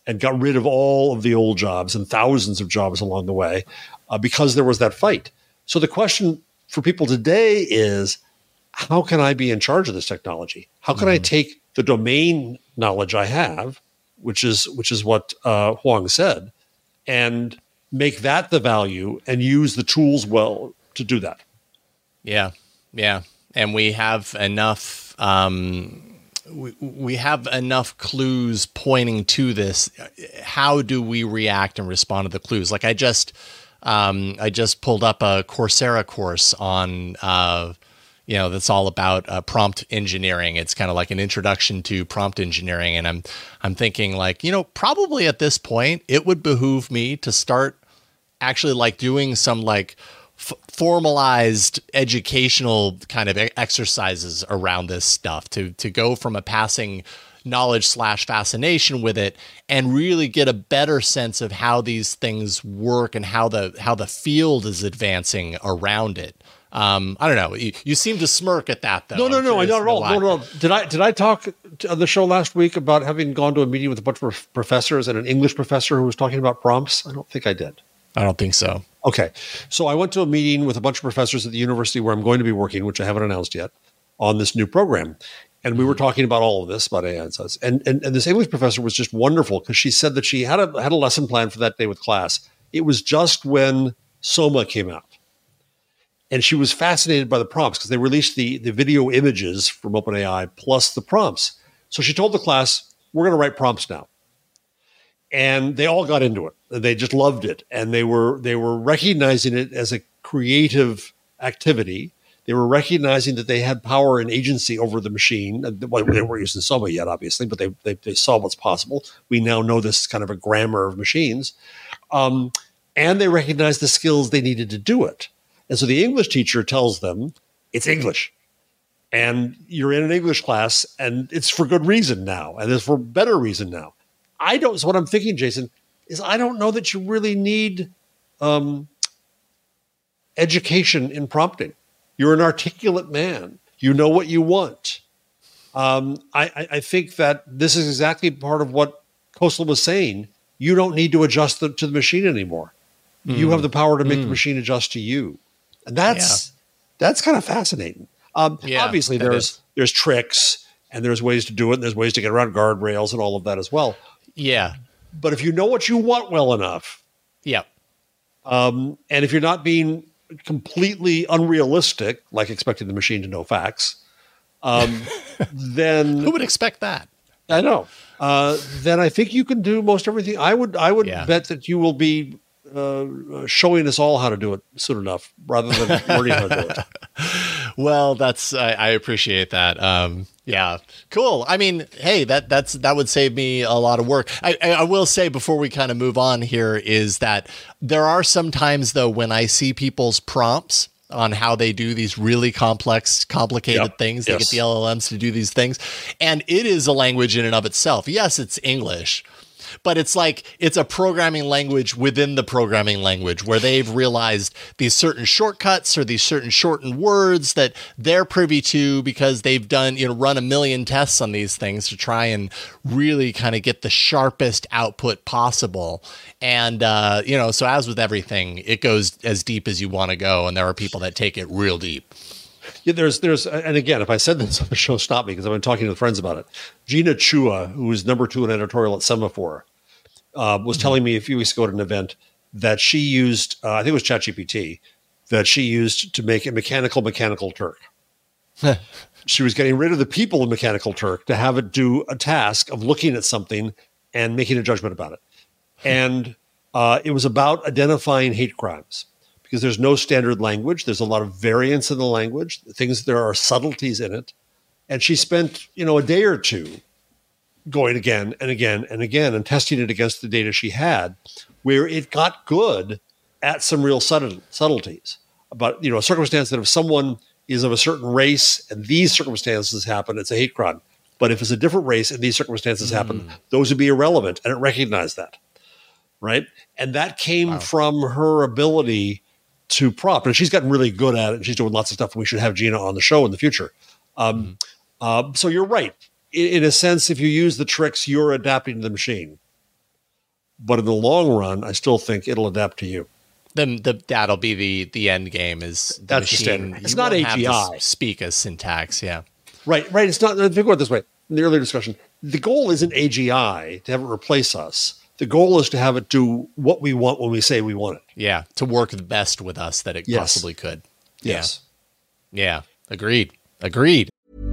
and got rid of all of the old jobs and thousands of jobs along the way uh, because there was that fight. So the question for people today is, how can I be in charge of this technology? How can mm-hmm. I take the domain knowledge I have, which is which is what uh, Huang said, and make that the value and use the tools well to do that? Yeah, yeah. And we have enough um, we, we have enough clues pointing to this. How do we react and respond to the clues? Like I just um, I just pulled up a Coursera course on uh, you know, that's all about uh, prompt engineering. It's kind of like an introduction to prompt engineering. And I'm I'm thinking like, you know, probably at this point, it would behoove me to start actually like doing some like f- formalized educational kind of exercises around this stuff to to go from a passing knowledge slash fascination with it and really get a better sense of how these things work and how the how the field is advancing around it. Um, I don't know. You, you seem to smirk at that, though. No, no, no, not at all. No, no. Did I did I talk on the show last week about having gone to a meeting with a bunch of professors and an English professor who was talking about prompts? I don't think I did. I don't think so. Okay. So I went to a meeting with a bunch of professors at the university where I'm going to be working, which I haven't announced yet, on this new program. And we were talking about all of this, about A I and such. And, and, and this English professor was just wonderful because she said that she had a, had a lesson plan for that day with class. It was just when Soma came out. And she was fascinated by the prompts because they released the, the video images from OpenAI plus the prompts. So she told the class, we're going to write prompts now. And they all got into it. They just loved it. And they were they were recognizing it as a creative activity. They were recognizing that they had power and agency over the machine. Well, they weren't using Soma yet, obviously, but they, they, they saw what's possible. We now know this is kind of a grammar of machines. Um, and they recognized the skills they needed to do it. And so the English teacher tells them, it's English. And you're in an English class, and it's for good reason now, and it's for better reason now. I don't, so what I'm thinking, Jason, is I don't know that you really need um, education in prompting. You're an articulate man. You know what you want. Um, I, I think that this is exactly part of what Khosla was saying. You don't need to adjust the, to the machine anymore. Mm. You have the power to make mm. the machine adjust to you. And that's yeah. that's kind of fascinating. Um, yeah, obviously, there's is. there's tricks and there's ways to do it. And there's ways to get around guardrails and all of that as well. Yeah. But if you know what you want well enough, yeah. Um, and if you're not being completely unrealistic, like expecting the machine to know facts, um, then who would expect that? I know. Uh, then I think you can do most everything. I would. I would yeah. bet that you will be uh, showing us all how to do it soon enough, rather than learning how to do it. Well, that's I, I appreciate that. Um, yeah, cool. I mean, hey, that that's that would save me a lot of work. I, I, I will say before we kind of move on here is that there are some times though when I see people's prompts on how they do these really complex, complicated yep. things. They yes. get the L L Ms to do these things, and it is a language in and of itself. Yes, it's English. But it's like it's a programming language within the programming language where they've realized these certain shortcuts or these certain shortened words that they're privy to because they've done, you know, run a million tests on these things to try and really kind of get the sharpest output possible. And, uh, you know, so as with everything, it goes as deep as you want to go. And there are people that take it real deep. Yeah, there's, there's, and again, if I said this on the show, stop me because I've been talking to friends about it. Gina Chua, who is number two in editorial at Semaphore, uh, was mm-hmm. telling me a few weeks ago at an event that she used, uh, I think it was ChatGPT, that she used to make a mechanical Mechanical Turk. She was getting rid of the people in Mechanical Turk to have it do a task of looking at something and making a judgment about it. And uh, it was about identifying hate crimes. Because there's no standard language. There's a lot of variance in the language. Things, there are subtleties in it. And she spent, you know, a day or two going again and again and again and testing it against the data she had, where it got good at some real subtle, subtleties. About, you know, a circumstance that if someone is of a certain race and these circumstances happen, it's a hate crime. But if it's a different race and these circumstances mm. happen, those would be irrelevant. And it recognized that, right? And that came wow. from her ability to prompt, and she's gotten really good at it. And she's doing lots of stuff. And we should have Gina on the show in the future. Um, mm-hmm. uh, so you're right. In, in a sense, if you use the tricks, you're adapting to the machine. But in the long run, I still think it'll adapt to you. Then the, that'll be the the end game. Is the That's the machine? standard. It's You not won't have A G I. to speak a syntax. Yeah. Right, right. It's not. Think about it this way. In the earlier discussion, the goal isn't A G I to have it replace us. The goal is to have it do what we want when we say we want it. Yeah. To work the best with us that it Yes. possibly could. Yes. Yeah. Yeah. Agreed. Agreed.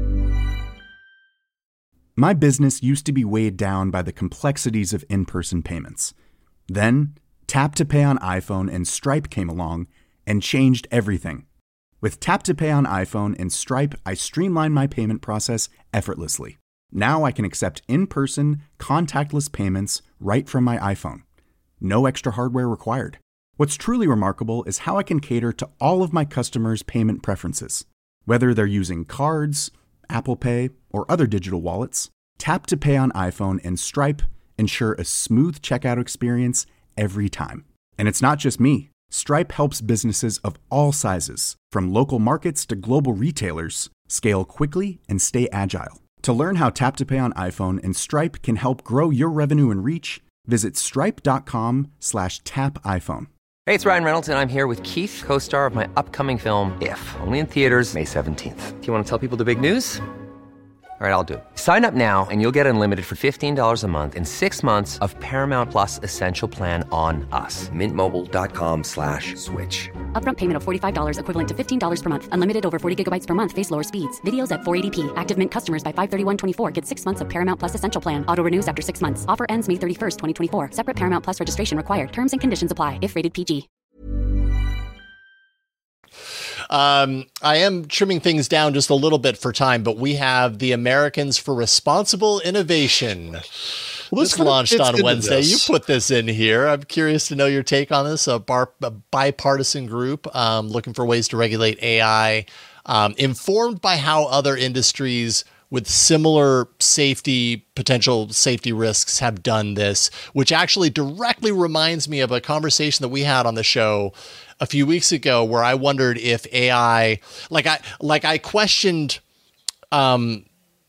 My business used to be weighed down by the complexities of in-person payments. Then, Tap to Pay on iPhone and Stripe came along and changed everything. With Tap to Pay on iPhone and Stripe, I streamlined my payment process effortlessly. Now I can accept in-person, contactless payments right from my iPhone. No extra hardware required. What's truly remarkable is how I can cater to all of my customers' payment preferences. Whether they're using cards, Apple Pay, or other digital wallets, Tap to Pay on iPhone and Stripe ensure a smooth checkout experience every time. And it's not just me. Stripe helps businesses of all sizes, from local markets to global retailers, scale quickly and stay agile. To learn how Tap to Pay on iPhone and Stripe can help grow your revenue and reach, visit stripe.com slash tap iPhone. Hey, it's Ryan Reynolds, and I'm here with Keith, co-star of my upcoming film, If, only in theaters May seventeenth. Do you want to tell people the big news? All right, I'll do it. Sign up now and you'll get unlimited for fifteen dollars a month and six months of Paramount Plus Essential Plan on us. Mint Mobile dot com slash switch. Upfront payment of forty-five dollars equivalent to fifteen dollars per month. Unlimited over forty gigabytes per month. Face lower speeds. Videos at four eighty p. Active Mint customers by five thirty-one twenty-four get six months of Paramount Plus Essential Plan. Auto renews after six months. Offer ends May thirty-first, twenty twenty-four. Separate Paramount Plus registration required. Terms and conditions apply if rated P G. Um, I am trimming things down just a little bit for time, but we have the Americans for Responsible Innovation. Well, this launched fits on into Wednesday. this. You put this in here. I'm curious to know your take on this. A, bar, a bipartisan group um, looking for ways to regulate A I, um, informed by how other industries with similar safety, potential safety risks have done this, which actually directly reminds me of a conversation that we had on the show a few weeks ago where I wondered if A I, like I, like I questioned, um,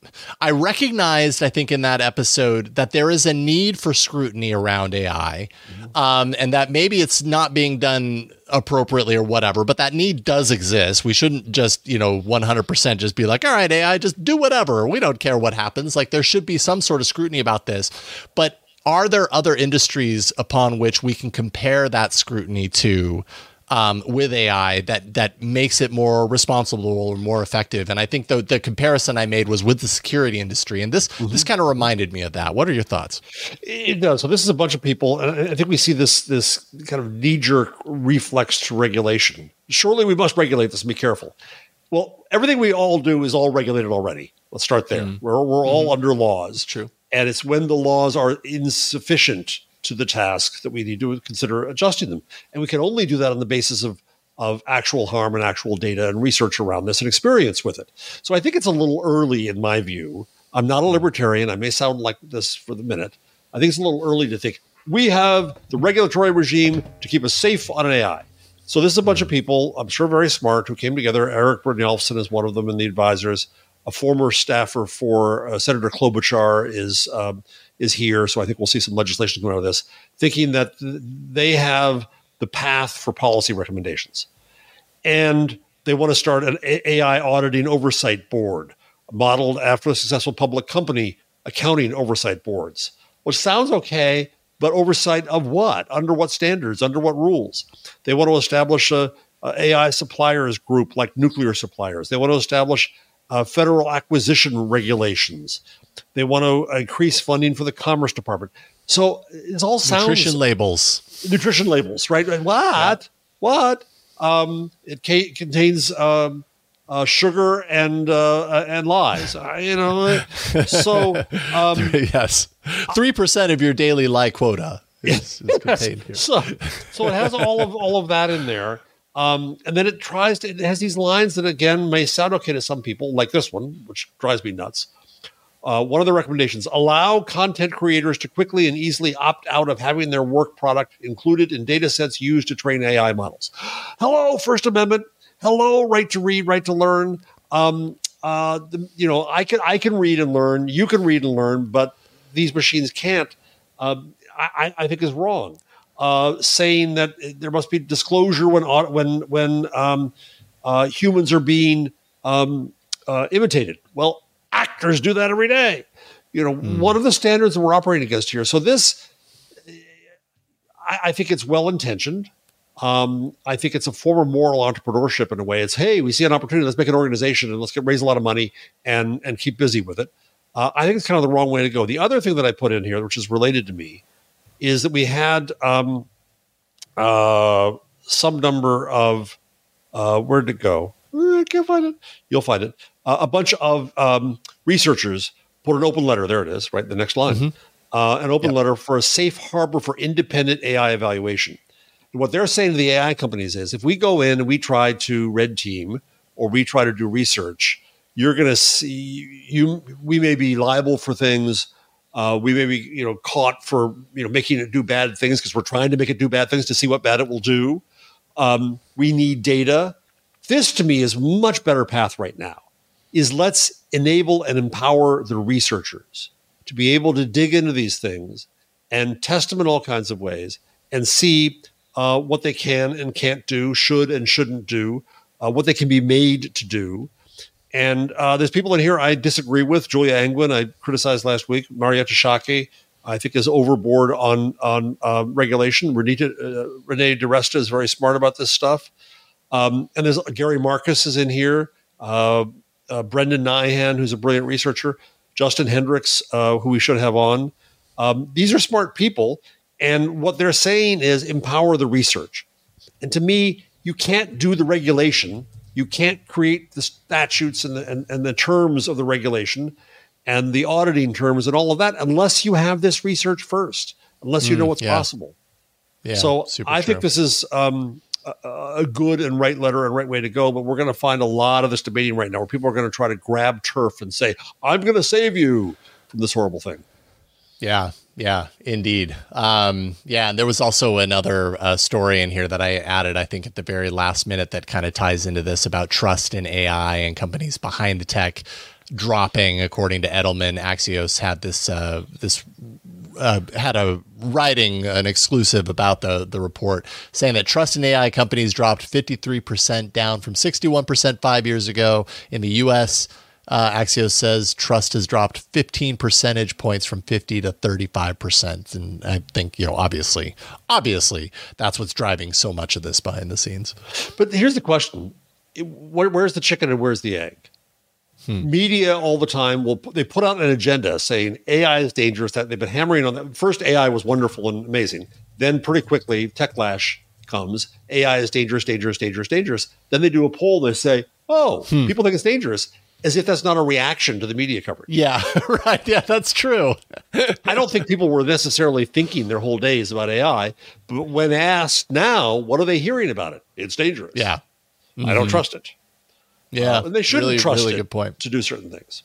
I recognized, I think in that episode that there is a need for scrutiny around A I, mm-hmm. um, and that maybe it's not being done appropriately or whatever, but that need does exist. We shouldn't just, you know, one hundred percent just be like, all right, A I, just do whatever. We don't care what happens. Like there should be some sort of scrutiny about this, but are there other industries upon which we can compare that scrutiny to Um, with A I that that makes it more responsible or more effective? And I think the the comparison I made was with the security industry, and this mm-hmm. this kind of reminded me of that. What are your thoughts? It does. So this is a bunch of people, and I think we see this this kind of knee-jerk reflex to regulation. Surely we must regulate this and be careful. Well, everything we all do is all regulated already. Let's start there. Mm-hmm. We're we're all mm-hmm. under laws. True. And it's when the laws are insufficient to the task that we need to consider adjusting them. And we can only do that on the basis of, of actual harm and actual data and research around this and experience with it. So I think it's a little early in my view. I'm not a libertarian. I may sound like this for the minute. I think it's a little early to think we have the regulatory regime to keep us safe on an A I. So this is a bunch of people, I'm sure very smart, who came together. Eric Brynjolfsson is one of them in the advisors. A former staffer for uh, Senator Klobuchar is um, is here, so I think we'll see some legislation coming out of this, thinking that th- they have the path for policy recommendations. And they want to start an A I auditing oversight board, modeled after the successful public company accounting oversight boards, which sounds okay, but oversight of what? Under what standards? Under what rules? They want to establish a, a A I suppliers group like nuclear suppliers. They want to establish uh, federal acquisition regulations. They want to increase funding for the Commerce Department. So it all sounds... Nutrition labels. Nutrition labels, right? What? Yeah. What? Um, it ca- contains um, uh, sugar and uh, and lies. Uh, you know, so... Um, yes. three percent of your daily lie quota is, is contained here. So, so it has all of all of that in there. Um, and then it tries to... It has these lines that, again, may sound okay to some people, like this one, which drives me nuts. Uh, one of the recommendations, allow content creators to quickly and easily opt out of having their work product included in data sets used to train A I models. Hello, First Amendment. Hello, right to read, right to learn. Um, uh, the, you know, I can I can read and learn. You can read and learn, but these machines can't. um, I, I think is wrong. Uh, saying that there must be disclosure when when when um, uh, humans are being um, uh, imitated. Well, actors do that every day. You know, mm. what are the standards that we're operating against here? So this, I, I think it's well intentioned. Um, I think it's a form of moral entrepreneurship in a way. It's, hey, we see an opportunity, let's make an organization and let's get raise a lot of money and and keep busy with it. Uh, I think it's kind of the wrong way to go. The other thing that I put in here, which is related to me, is that we had um, uh, some number of, uh, where did it go? I can't find it. You'll find it. Uh, a bunch of um, researchers put an open letter. There it is, right? The next line. Mm-hmm. Uh, an open yep. letter for a safe harbor for independent A I evaluation. And what they're saying to the A I companies is, if we go in and we try to red team or we try to do research, you're going to see you. We may be liable for things. Uh, we may be, you know, caught for, you know, making it do bad things because we're trying to make it do bad things to see what bad it will do. Um, we need data. This, to me, is a much better path right now, is let's enable and empower the researchers to be able to dig into these things and test them in all kinds of ways and see uh, what they can and can't do, should and shouldn't do, uh, what they can be made to do. And uh, there's people in here I disagree with. Julia Angwin, I criticized last week. Marietta Schaake, I think, is overboard on on uh, regulation. Renita, uh, Renee DiResta is very smart about this stuff. Um, and there's Gary Marcus is in here. Uh, uh, Brendan Nyhan, who's a brilliant researcher. Justin Hendricks, uh, who we should have on. Um, these are smart people. And what they're saying is empower the research. And to me, you can't do the regulation. You can't create the statutes and the, and, and the terms of the regulation and the auditing terms and all of that unless you have this research first, unless you mm, know what's yeah. possible. Yeah, so I true. think this is um, a, a good and right letter and right way to go, but we're going to find a lot of this debating right now where people are going to try to grab turf and say, I'm going to save you from this horrible thing. Yeah, yeah, indeed. Um, yeah, and there was also another uh, story in here that I added, I think, at the very last minute that kind of ties into this about trust in A I and companies behind the tech dropping. According to Edelman, Axios had this uh, this uh, had a writing an exclusive about the the report saying that trust in A I companies dropped fifty-three percent, down from sixty-one percent five years ago in the U S. Uh, Axios says trust has dropped fifteen percentage points from fifty to thirty-five percent. And I think, you know, obviously, obviously, that's what's driving so much of this behind the scenes. But here's the question. Where, where's the chicken and where's the egg? Hmm. Media all the time will they put out an agenda saying A I is dangerous. That they've been hammering on that. First, A I was wonderful and amazing. Then pretty quickly, Techlash comes. A I is dangerous, dangerous, dangerous, dangerous. Then they do a poll. They say, oh, hmm. people think it's dangerous. As if that's not a reaction to the media coverage. Yeah, right. Yeah, that's true. I don't think people were necessarily thinking their whole days about A I, but when asked now, what are they hearing about it? It's dangerous. Yeah. Mm-hmm. I don't trust it. Yeah. Uh, and they shouldn't really, trust really it good point. to do certain things.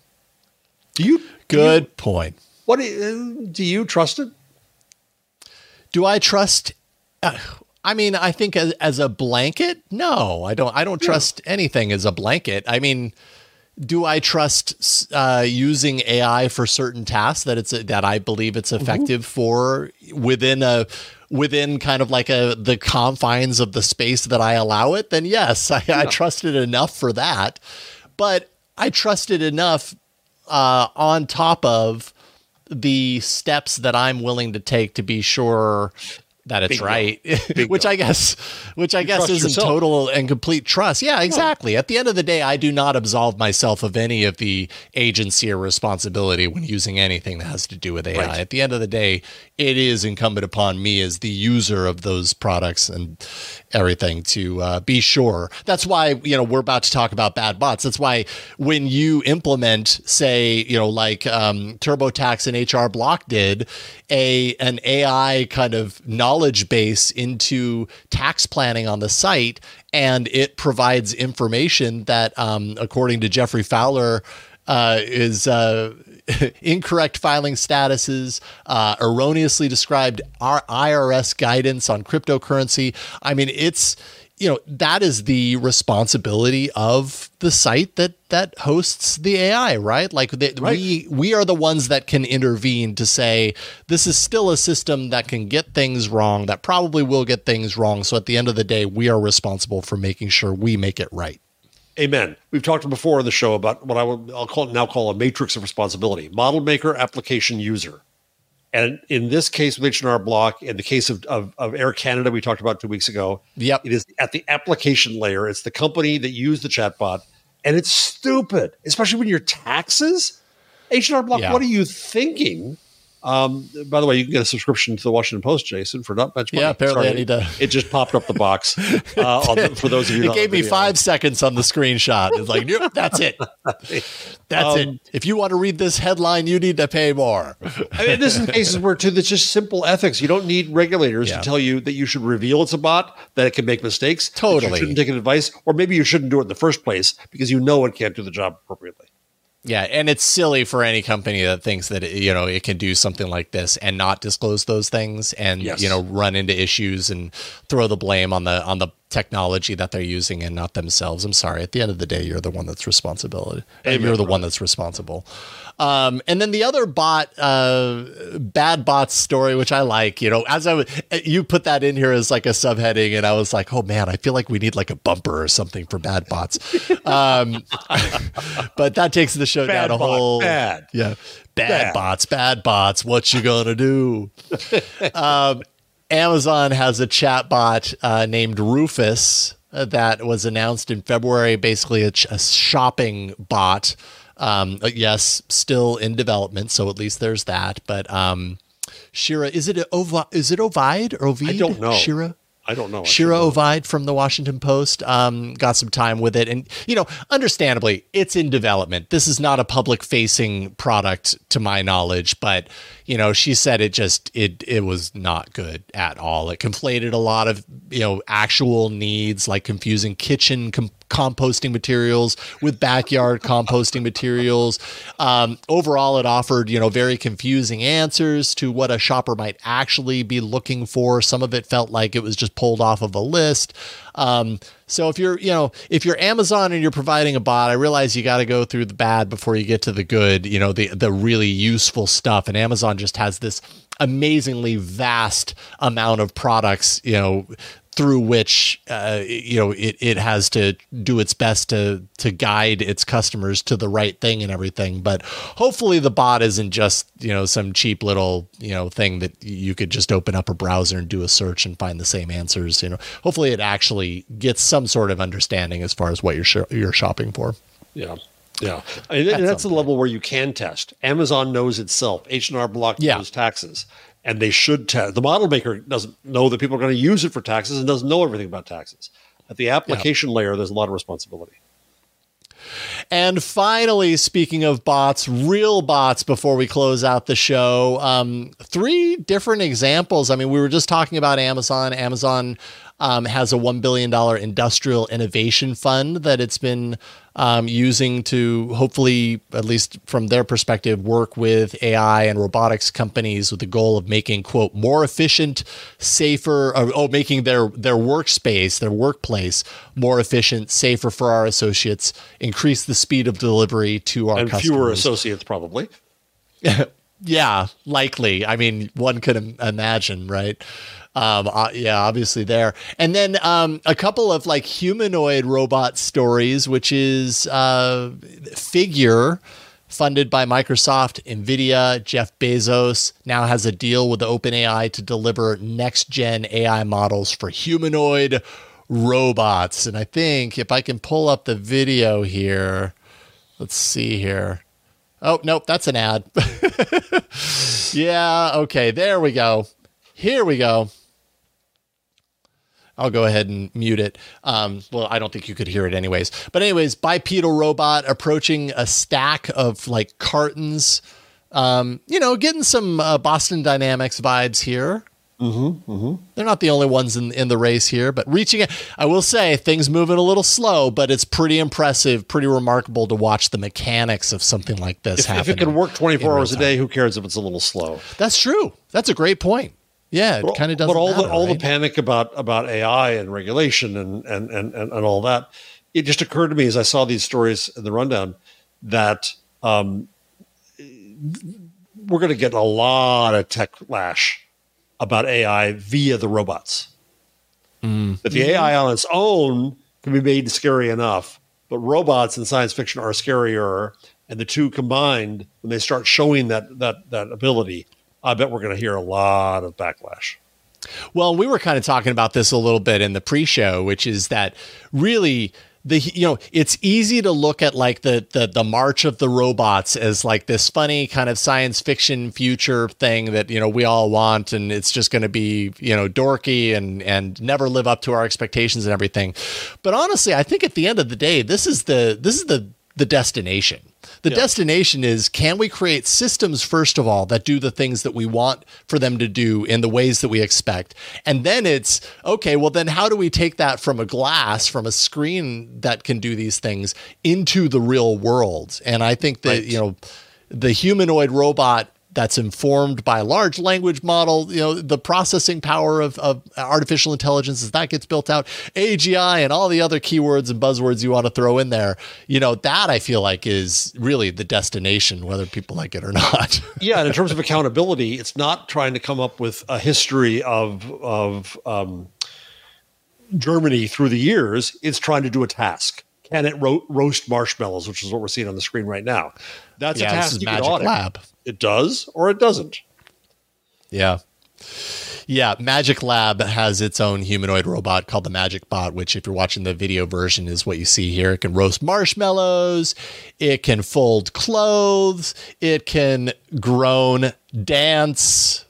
Do you? Good do you, point. What do you, do you trust it? Do I trust? Uh, I mean, I think as, as a blanket, no, I don't. I don't yeah. trust anything as a blanket. I mean, do I trust uh, using A I for certain tasks that it's a, that I believe it's effective mm-hmm. for within a within kind of like a the confines of the space that I allow it? Then yes, I, yeah. I trust it enough for that. But I trust it enough uh, on top of the steps that I'm willing to take to be sure that it's Bingo. right, which I guess, which I you guess isn't yourself. total and complete trust. Yeah, exactly. Yeah. At the end of the day, I do not absolve myself of any of the agency or responsibility when using anything that has to do with A I. Right. At the end of the day, it is incumbent upon me as the user of those products and everything to uh, be sure. That's why, you know, we're about to talk about bad bots. That's why when you implement, say, you know, like um, TurboTax and H R Block did, a an A I kind of knowledge base into tax planning on the site, and it provides information that, um, according to Jeffrey Fowler, uh, is uh, incorrect filing statuses, uh, erroneously described I R S guidance on cryptocurrency. I mean, it's you know, that is the responsibility of the site that that hosts the A I, right? Like they, Right. we we are the ones that can intervene to say this is still a system that can get things wrong, that probably will get things wrong. So at the end of the day, we are responsible for making sure we make it right. Amen. We've talked before on the show about what I will I'll call now call a matrix of responsibility: model maker, application, user. And in this case with H and R Block, in the case of, of, of Air Canada, we talked about two weeks ago, Yep. it is at the application layer. It's the company that used the chatbot, and it's stupid, especially when your taxes. H and R Block, Yeah. what are you thinking? Um, by the way, you can get a subscription to the Washington Post, Jason, for not much money. Yeah, apparently Sorry, I need to- It just popped up the box uh, on the, for those of you. It not gave on me video. five seconds on the screenshot. It's like, nope, that's it. That's Um, it. If you want to read this headline, you need to pay more. I mean, this is cases where, too, that's just simple ethics. You don't need regulators Yeah. to tell you that you should reveal it's a bot, that it can make mistakes, that Totally. you shouldn't take advice, or maybe you shouldn't do it in the first place because you know it can't do the job appropriately. Yeah, and it's silly for any company that thinks that you know it can do something like this and not disclose those things, and Yes. you know run into issues and throw the blame on the on the technology that they're using and not themselves. I'm sorry. At the end of the day, you're the one that's responsible. Amen, You're the brother. one that's responsible. Um, and then the other bot, uh, bad bots story, which I like, you know, as I was, you put that in here as like a subheading, and I was like, oh man, I feel like we need like a bumper or something for bad bots. Um, but that takes the show Bad down a bot, whole, bad. yeah, bad, Bad. bots, bad bots. What you gonna do? um, Amazon has a chat bot uh, named Rufus uh, that was announced in February, basically a, ch- a shopping bot. Um, uh, yes, still in development, so at least there's that. But um, Shira, is it Ovi- is it Ovid or Ovid? I don't know. Shira. I don't know. I Shira should know. Ovid from the Washington Post um, got some time with it. And, you know, understandably, it's in development. This is not a public facing product to my knowledge, but, you know, she said it just, it, it was not good at all. It conflated a lot of, you know, actual needs, like confusing kitchen com- composting materials with backyard composting materials. Um, overall, it offered, you know, very confusing answers to what a shopper might actually be looking for. Some of it felt like it was just pulled off of a list. Um, so if you're, you know, if you're Amazon and you're providing a bot, I realize you got to go through the bad before you get to the good, you know, the, the really useful stuff. And Amazon just has this amazingly vast amount of products, you know, through which, uh, you know, it, it has to do its best to to guide its customers to the right thing and everything. But hopefully the bot isn't just, you know, some cheap little, you know, thing that you could just open up a browser and do a search and find the same answers. You know, hopefully it actually gets some sort of understanding as far as what you're sh- you're shopping for. Yeah. Yeah. And that's, that's the level where you can test. Amazon knows itself. H and R Block Yeah. knows taxes. And they should test. The model maker doesn't know that people are going to use it for taxes and doesn't know everything about taxes. At the application layer, there's a lot of responsibility. And finally, speaking of bots, real bots, before we close out the show, um, three different examples. I mean, we were just talking about Amazon. Amazon um, has a one billion dollars industrial innovation fund that it's been um, using to hopefully, at least from their perspective, work with A I and robotics companies with the goal of making, quote, more efficient, safer, or, oh, making their, their workspace, their workplace more efficient, safer for our associates, increase the speed of delivery to our And customers. fewer associates, probably. Yeah, likely. I mean, one could im- imagine, right? Um, uh, yeah, obviously there. And then um, a couple of like humanoid robot stories, which is uh, Figure, funded by Microsoft, NVIDIA. Jeff Bezos now has a deal with OpenAI to deliver next-gen A I models for humanoid robots. And I think if I can pull up the video here, let's see here. Oh, nope, that's an ad. Yeah, okay, there we go. Here we go. I'll go ahead and mute it. Um, well, I don't think you could hear it anyways. But anyways, bipedal robot approaching a stack of like cartons. Um, you know, getting some uh, Boston Dynamics vibes here. Mm-hmm, mm-hmm. They're not the only ones in, in the race here, but reaching it, I will say things moving a little slow, but it's pretty impressive, pretty remarkable to watch the mechanics of something like this If, happen. if it can work twenty-four in hours a real time. day, who cares if it's a little slow? That's true. That's a great point. Yeah, it kind of doesn't But all matter, the all right? the panic about about A I and regulation and and, and and and all that, it just occurred to me as I saw these stories in the rundown that um, we're going to get a lot of tech lash about A I via the robots. Mm. That the A I on its own can be made scary enough, but robots in science fiction are scarier. And the two combined, when they start showing that that that ability, I bet we're going to hear a lot of backlash. Well, we were kind of talking about this a little bit in the pre-show, which is that really the you know it's easy to look at like the the the march of the robots as like this funny kind of science fiction future thing that you know we all want, and it's just going to be you know dorky and and never live up to our expectations and everything. But honestly, I think at the end of the day, this is the this is the the destination. The yeah. destination is, can we create systems, first of all, that do the things that we want for them to do in the ways that we expect? And then it's, okay, well, then how do we take that from a glass, from a screen that can do these things into the real world? And I think that, right. you know, the humanoid robot that's informed by a large language model, you know, the processing power of, of artificial intelligence as that gets built out, A G I and all the other keywords and buzzwords you want to throw in there, you know, that I feel like is really the destination, whether people like it or not. Yeah, and in terms of accountability, it's not trying to come up with a history of, of um, Germany through the years. It's trying to do a task. Can it ro- roast marshmallows, which is what we're seeing on the screen right now? That's yeah, a task this is you Magic can audit. Lab. It does or it doesn't. Yeah. Yeah, Magic Lab has its own humanoid robot called the Magic Bot, which if you're watching the video version is what you see here. It can roast marshmallows, it can fold clothes, it can groan dance.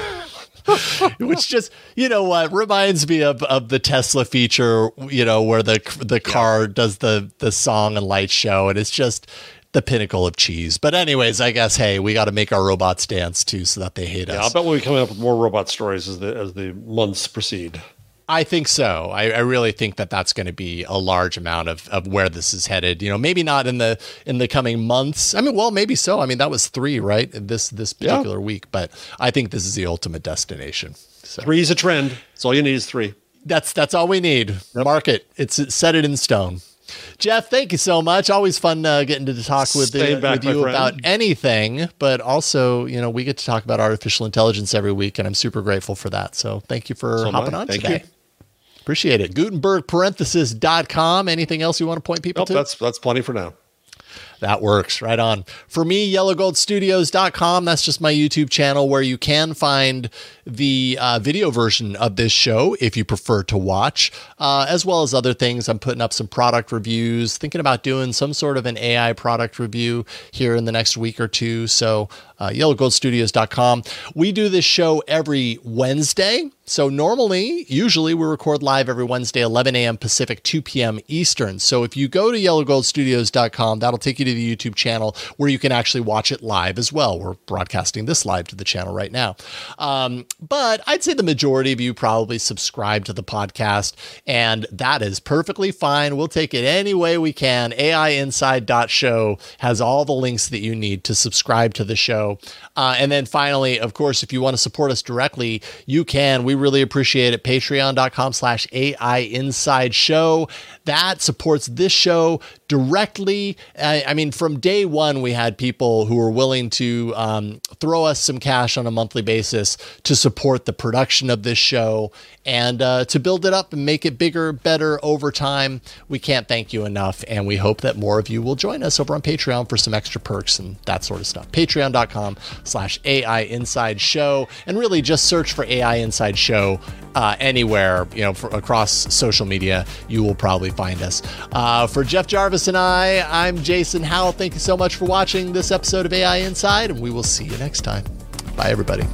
Which just, you know what, reminds me of, of the Tesla feature, you know, where the the car yeah. does the the song and light show, and it's just the pinnacle of cheese. But anyways, I guess, hey, we got to make our robots dance too so that they hate yeah, us. I bet we'll be coming up with more robot stories as the as the months proceed. I think so. I, I really think that that's going to be a large amount of, of where this is headed. You know, maybe not in the in the coming months. I mean, well, maybe so. I mean, that was three, right? This this particular yeah. week. But I think this is the ultimate destination. So. Three is a trend. That's all you need is three. That's that's all we need. Yep. Mark it. It's, it's set it in stone. Jeff, thank you so much. Always fun uh, getting to talk with, the, back, with you about anything, but also, you know, we get to talk about artificial intelligence every week, and I'm super grateful for that. So thank you for so hopping on thank today. You. Appreciate it. Gutenberg parenthesis dot com. Anything else you want to point people nope, to? That's, that's plenty for now. That works. Right on. For me, yellow gold studios dot com. That's just my YouTube channel where you can find the uh, video version of this show if you prefer to watch, uh, as well as other things. I'm putting up some product reviews, thinking about doing some sort of an A I product review here in the next week or two. So uh, yellow gold studios dot com. We do this show every Wednesday. So normally, usually we record live every Wednesday, eleven a.m. Pacific, two p.m. Eastern. So if you go to yellow gold studios dot com, that'll take you to the YouTube channel where you can actually watch it live as well. We're broadcasting this live to the channel right now. Um, but I'd say the majority of you probably subscribe to the podcast, and that is perfectly fine. We'll take it any way we can. A I inside dot show has all the links that you need to subscribe to the show. Uh, and then finally, of course, if you want to support us directly, you can. We really appreciate it. Patreon dot com slash A I Inside Show. That supports this show directly. I, I mean, from day one, we had people who were willing to um, throw us some cash on a monthly basis to support the production of this show and uh, to build it up and make it bigger, better over time. We can't thank you enough, and we hope that more of you will join us over on Patreon for some extra perks and that sort of stuff. Patreon dot com slash A I Inside Show, and really just search for A I Inside Show uh, anywhere, you know, for, across social media. You will probably find us. Uh, for Jeff Jarvis and I, I'm Jason Howell. Thank you so much for watching this episode of A I Inside, and we will see you next time. Bye, everybody.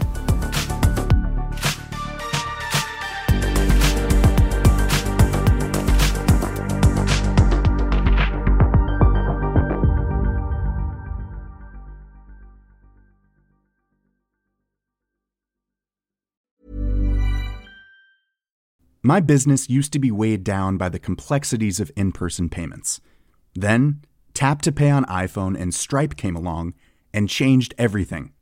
My business used to be weighed down by the complexities of in-person payments. Then, Tap to Pay on iPhone and Stripe came along and changed everything.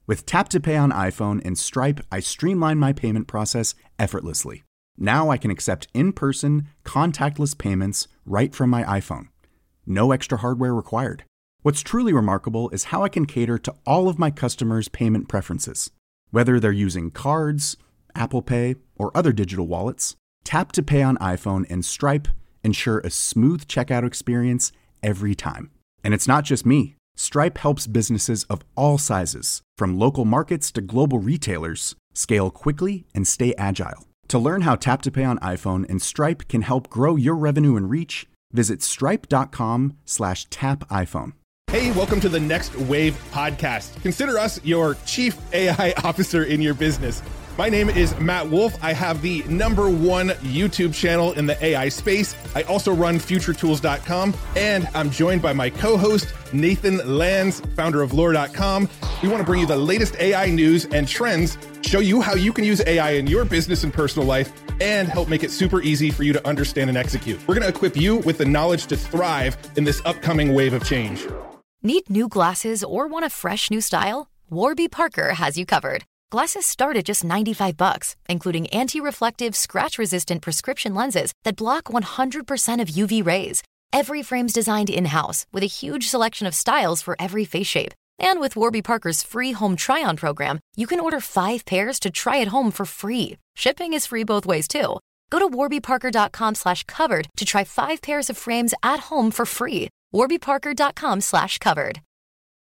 With Tap to Pay on iPhone and Stripe, I streamline my payment process effortlessly. Now I can accept in-person, contactless payments right from my iPhone. No extra hardware required. What's truly remarkable is how I can cater to all of my customers' payment preferences. Whether they're using cards, Apple Pay, or other digital wallets, Tap to Pay on iPhone and Stripe ensure a smooth checkout experience every time. And it's not just me. Stripe helps businesses of all sizes, from local markets to global retailers, scale quickly and stay agile. To learn how Tap to Pay on iPhone and Stripe can help grow your revenue and reach, visit stripe.com slash tap iPhone. Hey, welcome to the Next Wave podcast. Consider us your chief A I officer in your business. My name is Matt Wolf. I have the number one YouTube channel in the A I space. I also run future tools dot com, and I'm joined by my co-host, Nathan Lands, founder of lore dot com. We want to bring you the latest A I news and trends, show you how you can use A I in your business and personal life, and help make it super easy for you to understand and execute. We're going to equip you with the knowledge to thrive in this upcoming wave of change. Need new glasses or want a fresh new style? Warby Parker has you covered. Glasses start at just ninety-five bucks, including anti-reflective, scratch-resistant prescription lenses that block one hundred percent of U V rays. Every frame's designed in-house with a huge selection of styles for every face shape. And with Warby Parker's free home try-on program, you can order five pairs to try at home for free. Shipping is free both ways, too. Go to warbyparker.com slash covered to try five pairs of frames at home for free. warbyparker.com slash covered.